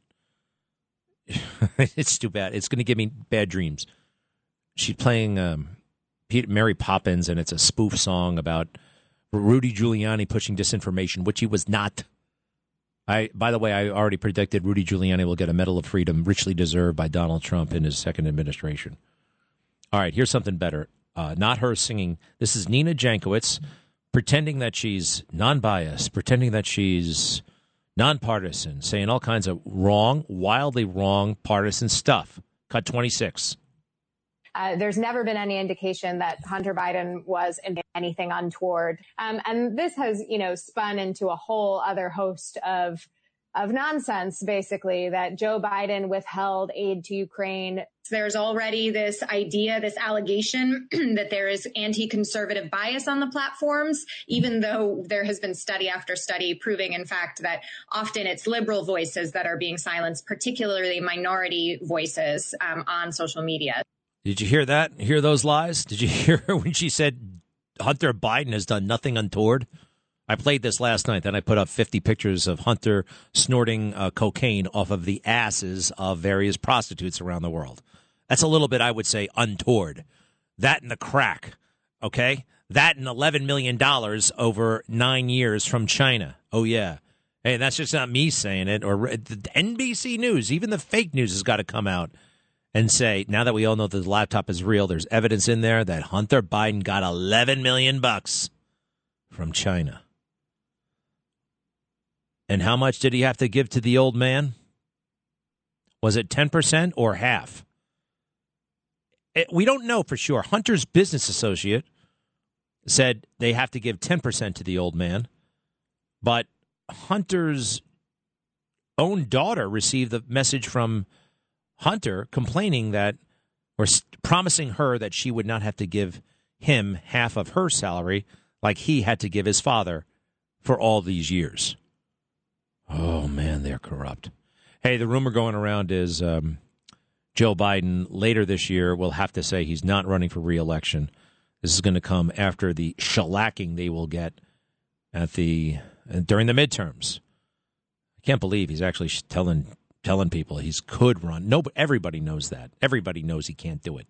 It's too bad. It's going to give me bad dreams. She's playing Mary Poppins, and it's a spoof song about Rudy Giuliani pushing disinformation, which he was not. By the way, I already predicted Rudy Giuliani will get a Medal of Freedom, richly deserved by Donald Trump in his second administration. All right, here's something better. Not her singing. This is Nina Jankowicz pretending that she's non-biased, pretending that she's nonpartisan, saying all kinds of wrong, wildly wrong partisan stuff. Cut 26. There's never been any indication that Hunter Biden was in anything untoward. And this has, spun into a whole other host of nonsense, basically, that Joe Biden withheld aid to Ukraine. There's already this idea, this allegation that there is anti-conservative bias on the platforms, even though there has been study after study proving, in fact, that often it's liberal voices that are being silenced, particularly minority voices on social media. Did you hear that? Hear those lies? Did you hear her when she said Hunter Biden has done nothing untoward? I played this last night. Then I put up 50 pictures of Hunter snorting cocaine off of the asses of various prostitutes around the world. That's a little bit, I would say, untoward. That and the crack, okay? That and $11 million over 9 years from China. Oh, yeah. Hey, that's just not me saying it. Or the NBC News, even the fake news has got to come out and say, now that we all know that the laptop is real, there's evidence in there that Hunter Biden got $11 million from China. And how much did he have to give to the old man? Was it 10% or half? We don't know for sure. Hunter's business associate said they have to give 10% to the old man. But Hunter's own daughter received the message from Hunter complaining that, or promising her that she would not have to give him half of her salary like he had to give his father for all these years. Oh, man, they're corrupt. Hey, the rumor going around is Joe Biden later this year will have to say he's not running for re-election. This is going to come after the shellacking they will get during the midterms. I can't believe he's actually telling people he could run. No, but everybody knows that. Everybody knows he can't do it.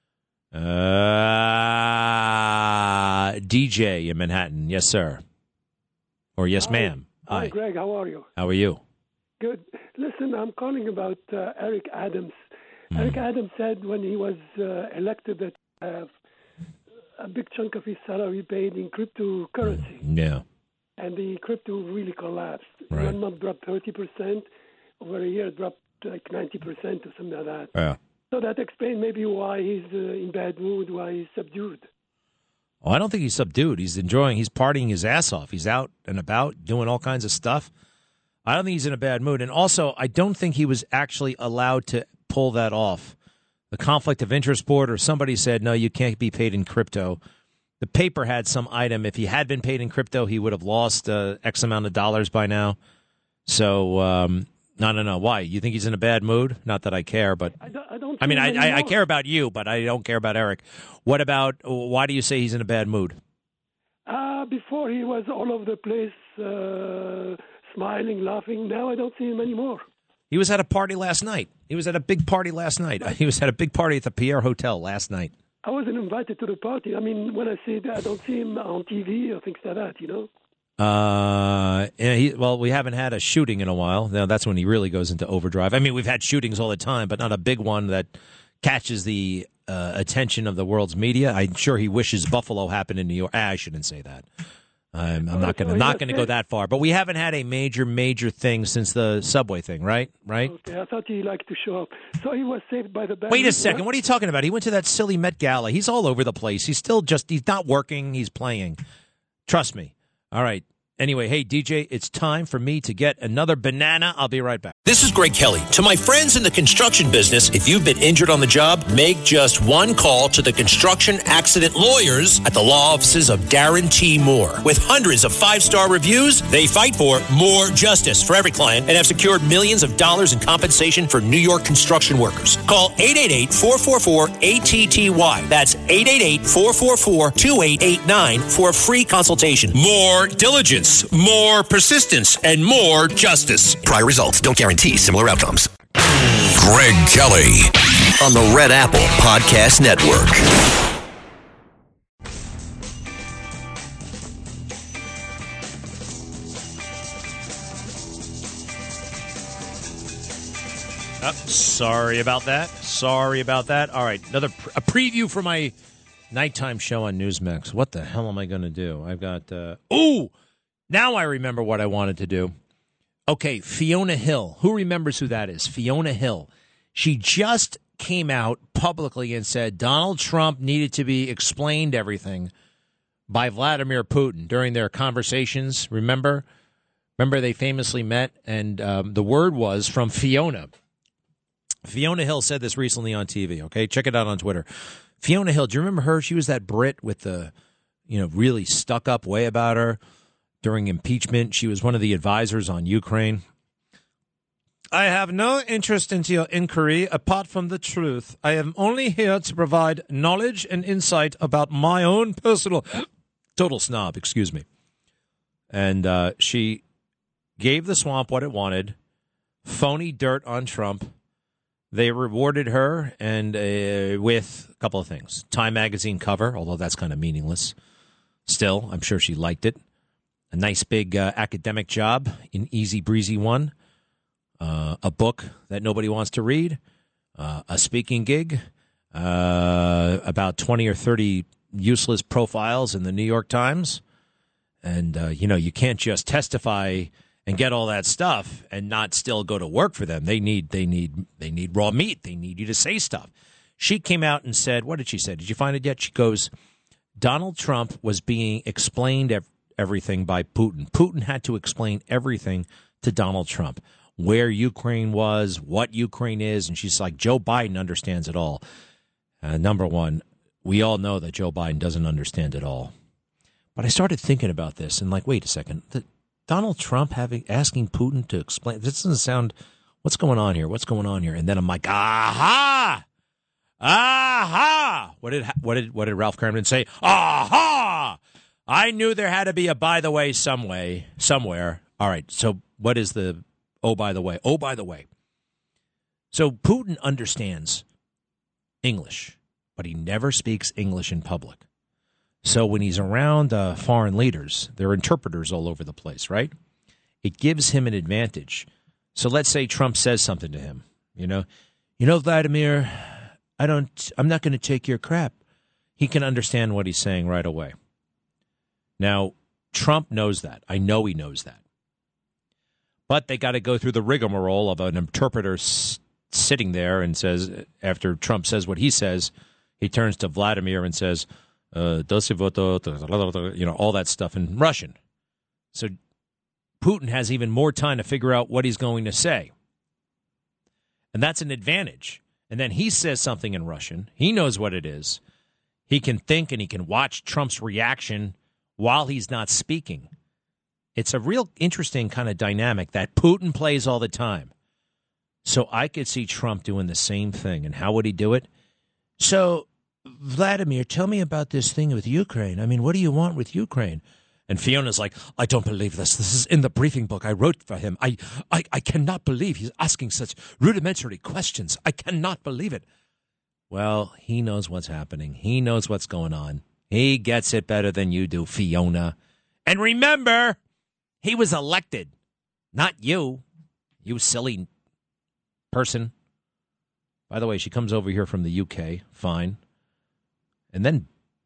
DJ in Manhattan. Yes, sir. Or yes, ma'am. Hi, Greg. How are you? How are you? Good. Listen, I'm calling about Eric Adams. Eric Adams said when he was elected that a big chunk of his salary paid in cryptocurrency. Yeah. And the crypto really collapsed. Right. 1 month dropped 30%. Over a year, it dropped like 90% or something like that. Yeah. So that explains maybe why he's in bad mood, why he's subdued. Oh, I don't think he's subdued. He's partying his ass off. He's out and about doing all kinds of stuff. I don't think he's in a bad mood. And also, I don't think he was actually allowed to pull that off. The Conflict of Interest Board or somebody said, no, you can't be paid in crypto. The paper had some item. If he had been paid in crypto, he would have lost X amount of dollars by now. So, no. Why? You think he's in a bad mood? Not that I care, but I care about you, but I don't care about Eric. Why do you say he's in a bad mood? Before he was all over the place, smiling, laughing. Now I don't see him anymore. He was at a party last night. He was at a big party last night. He was at a big party at the Pierre Hotel last night. I wasn't invited to the party. I mean, when I see that, I don't see him on TV or things like that, we haven't had a shooting in a while. Now, that's when he really goes into overdrive. I mean, we've had shootings all the time, but not a big one that catches the attention of the world's media. I'm sure he wishes Buffalo happened in New York. I shouldn't say that. I'm not going to go that far, but we haven't had a major thing since the subway thing, right? Okay, I thought he liked to show up. So he was saved by the band. Wait a second. What are you talking about? He went to that silly Met Gala. He's all over the place. He's not working. He's playing. Trust me. All right. Anyway, hey, DJ, it's time for me to get another banana. I'll be right back. This is Greg Kelly. To my friends in the construction business, if you've been injured on the job, make just one call to the construction accident lawyers at the law offices of Darren T. Moore. With hundreds of 5-star reviews, they fight for more justice for every client and have secured millions of dollars in compensation for New York construction workers. Call 888-444-ATTY. That's 888-444-2889 for a free consultation. More diligence, more persistence, and more justice. Prior results don't guarantee similar outcomes. Greg Kelly on the Red Apple Podcast Network. Sorry about that. All right, a preview for my nighttime show on Newsmax. What the hell am I going to do? I've got now I remember what I wanted to do. Okay, Fiona Hill. Who remembers who that is? Fiona Hill. She just came out publicly and said Donald Trump needed to be explained everything by Vladimir Putin during their conversations. Remember they famously met, and the word was from Fiona. Fiona Hill said this recently on TV, okay? Check it out on Twitter. Fiona Hill, do you remember her? She was that Brit with the, really stuck-up way about her during impeachment. She was one of the advisors on Ukraine. I have no interest in your inquiry apart from the truth. I am only here to provide knowledge and insight about my own personal... Total snob, excuse me. And she gave the swamp what it wanted. Phony dirt on Trump. They rewarded her and with a couple of things. Time magazine cover, although that's kind of meaningless. Still, I'm sure she liked it. A nice big academic job, an easy breezy one. A book that nobody wants to read. A speaking gig. About 20 or 30 useless profiles in the New York Times. And, you can't just testify and get all that stuff and not still go to work for them. They need raw meat. They need you to say stuff. She came out and said, what did she say? Did you find it yet? She goes, Donald Trump was being explained everything by Putin. Putin had to explain everything to Donald Trump, where Ukraine was, what Ukraine is. And she's like, Joe Biden understands it all. Number one, we all know that Joe Biden doesn't understand it all. But I started thinking about this and wait a second. Donald Trump asking Putin to explain. This doesn't sound. What's going on here? And then I'm like, aha. What did Ralph Kramden say? Aha! I knew there had to be a by the way somewhere. All right. So what is the by the way? Oh, by the way. So Putin understands English, but he never speaks English in public. So when he's around foreign leaders, there are interpreters all over the place, right? It gives him an advantage. So let's say Trump says something to him, Vladimir, I'm not going to take your crap. He can understand what he's saying right away. Now, Trump knows that. I know he knows that. But they got to go through the rigmarole of an interpreter sitting there and says, after Trump says what he says, he turns to Vladimir and says, all that stuff in Russian. So Putin has even more time to figure out what he's going to say. And that's an advantage. And then he says something in Russian. He knows what it is. He can think and he can watch Trump's reaction while he's not speaking. It's a real interesting kind of dynamic that Putin plays all the time. So I could see Trump doing the same thing. And how would he do it? So, Vladimir, tell me about this thing with Ukraine. I mean, what do you want with Ukraine? And Fiona's like, I don't believe this. This is in the briefing book I wrote for him. I cannot believe he's asking such rudimentary questions. I cannot believe it. Well, he knows what's happening. He knows what's going on. He gets it better than you do, Fiona. And remember, he was elected, not you, you silly person. By the way, she comes over here from the UK. Fine. And then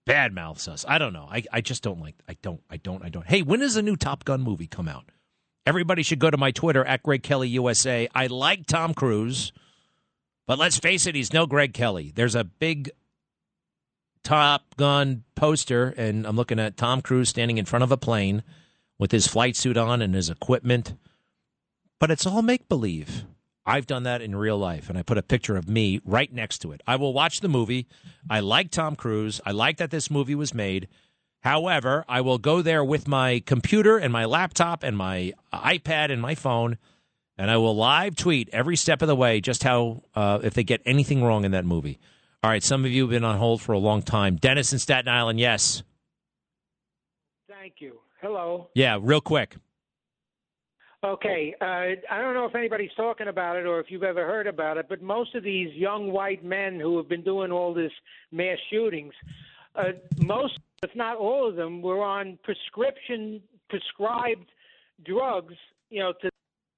bad mouths us. I don't know. I just don't like. I don't. Hey, when does a new Top Gun movie come out? Everybody should go to my Twitter at Greg Kelly USA. I like Tom Cruise, but let's face it, he's no Greg Kelly. There's a big Top Gun poster, and I'm looking at Tom Cruise standing in front of a plane with his flight suit on and his equipment. But it's all make-believe. I've done that in real life, and I put a picture of me right next to it. I will watch the movie. I like Tom Cruise. I like that this movie was made. However, I will go there with my computer and my laptop and my iPad and my phone, and I will live tweet every step of the way just how, if they get anything wrong in that movie. All right, some of you have been on hold for a long time. Dennis in Staten Island, yes. Thank you. Hello. Yeah, real quick. Okay, I don't know if anybody's talking about it or if you've ever heard about it, but most of these young white men who have been doing all this mass shootings, most, if not all of them, were on prescribed drugs, to...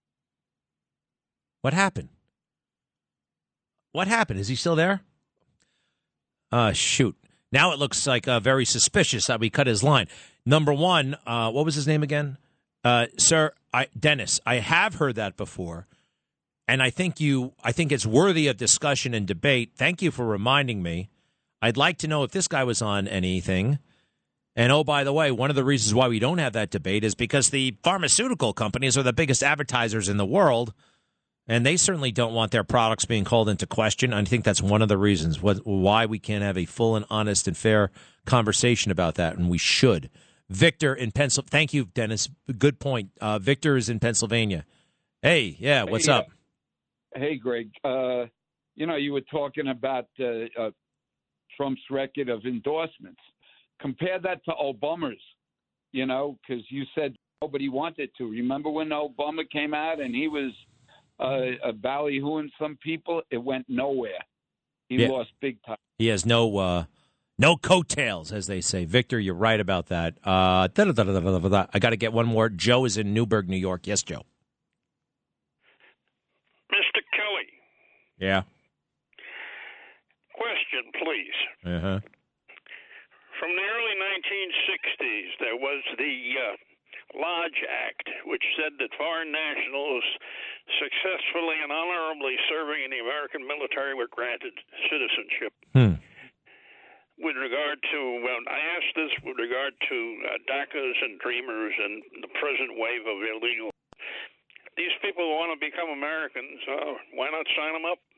What happened? What happened? Is he still there? Shoot. Now it looks like very suspicious that we cut his line. Number one, what was his name again? Sir, Dennis, I have heard that before, and I think it's worthy of discussion and debate. Thank you for reminding me. I'd like to know if this guy was on anything. And, oh, by the way, one of the reasons why we don't have that debate is because the pharmaceutical companies are the biggest advertisers in the world, and they certainly don't want their products being called into question. I think that's one of the reasons why we can't have a full and honest and fair conversation about that, and we should. Victor in Pennsylvania. Thank you, Dennis. Good point. Victor is in Pennsylvania. Hey, yeah, what's up? Hey, Greg. You were talking about Trump's record of endorsements. Compare that to Obama's, because you said nobody wanted to. Remember when Obama came out and he was ballyhooing some people? It went nowhere. He lost big time. He has no coattails, as they say. Victor, you're right about that. I got to get one more. Joe is in Newburgh, New York. Yes, Joe. Mr. Kelly. Yeah. Question, please. Uh-huh. From the early 1960s, there was the Lodge Act, which said that foreign nationals successfully and honorably serving in the American military were granted citizenship. With regard to, I asked this with regard to DACAs and Dreamers and the present wave of illegal. These people want to become Americans. Why not sign them up?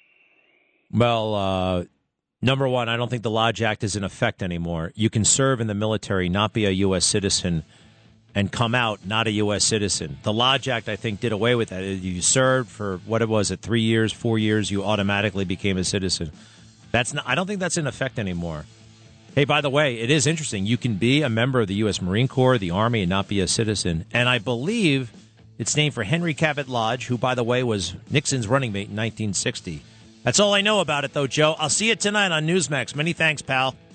Well, number one, I don't think the Lodge Act is in effect anymore. You can serve in the military, not be a U.S. citizen, and come out not a U.S. citizen. The Lodge Act, I think, did away with that. You served for, 3 years, 4 years, you automatically became a citizen. I don't think that's in effect anymore. Hey, by the way, it is interesting. You can be a member of the U.S. Marine Corps, the Army, and not be a citizen. And I believe it's named for Henry Cabot Lodge, who, by the way, was Nixon's running mate in 1960. That's all I know about it, though, Joe. I'll see you tonight on Newsmax. Many thanks, pal.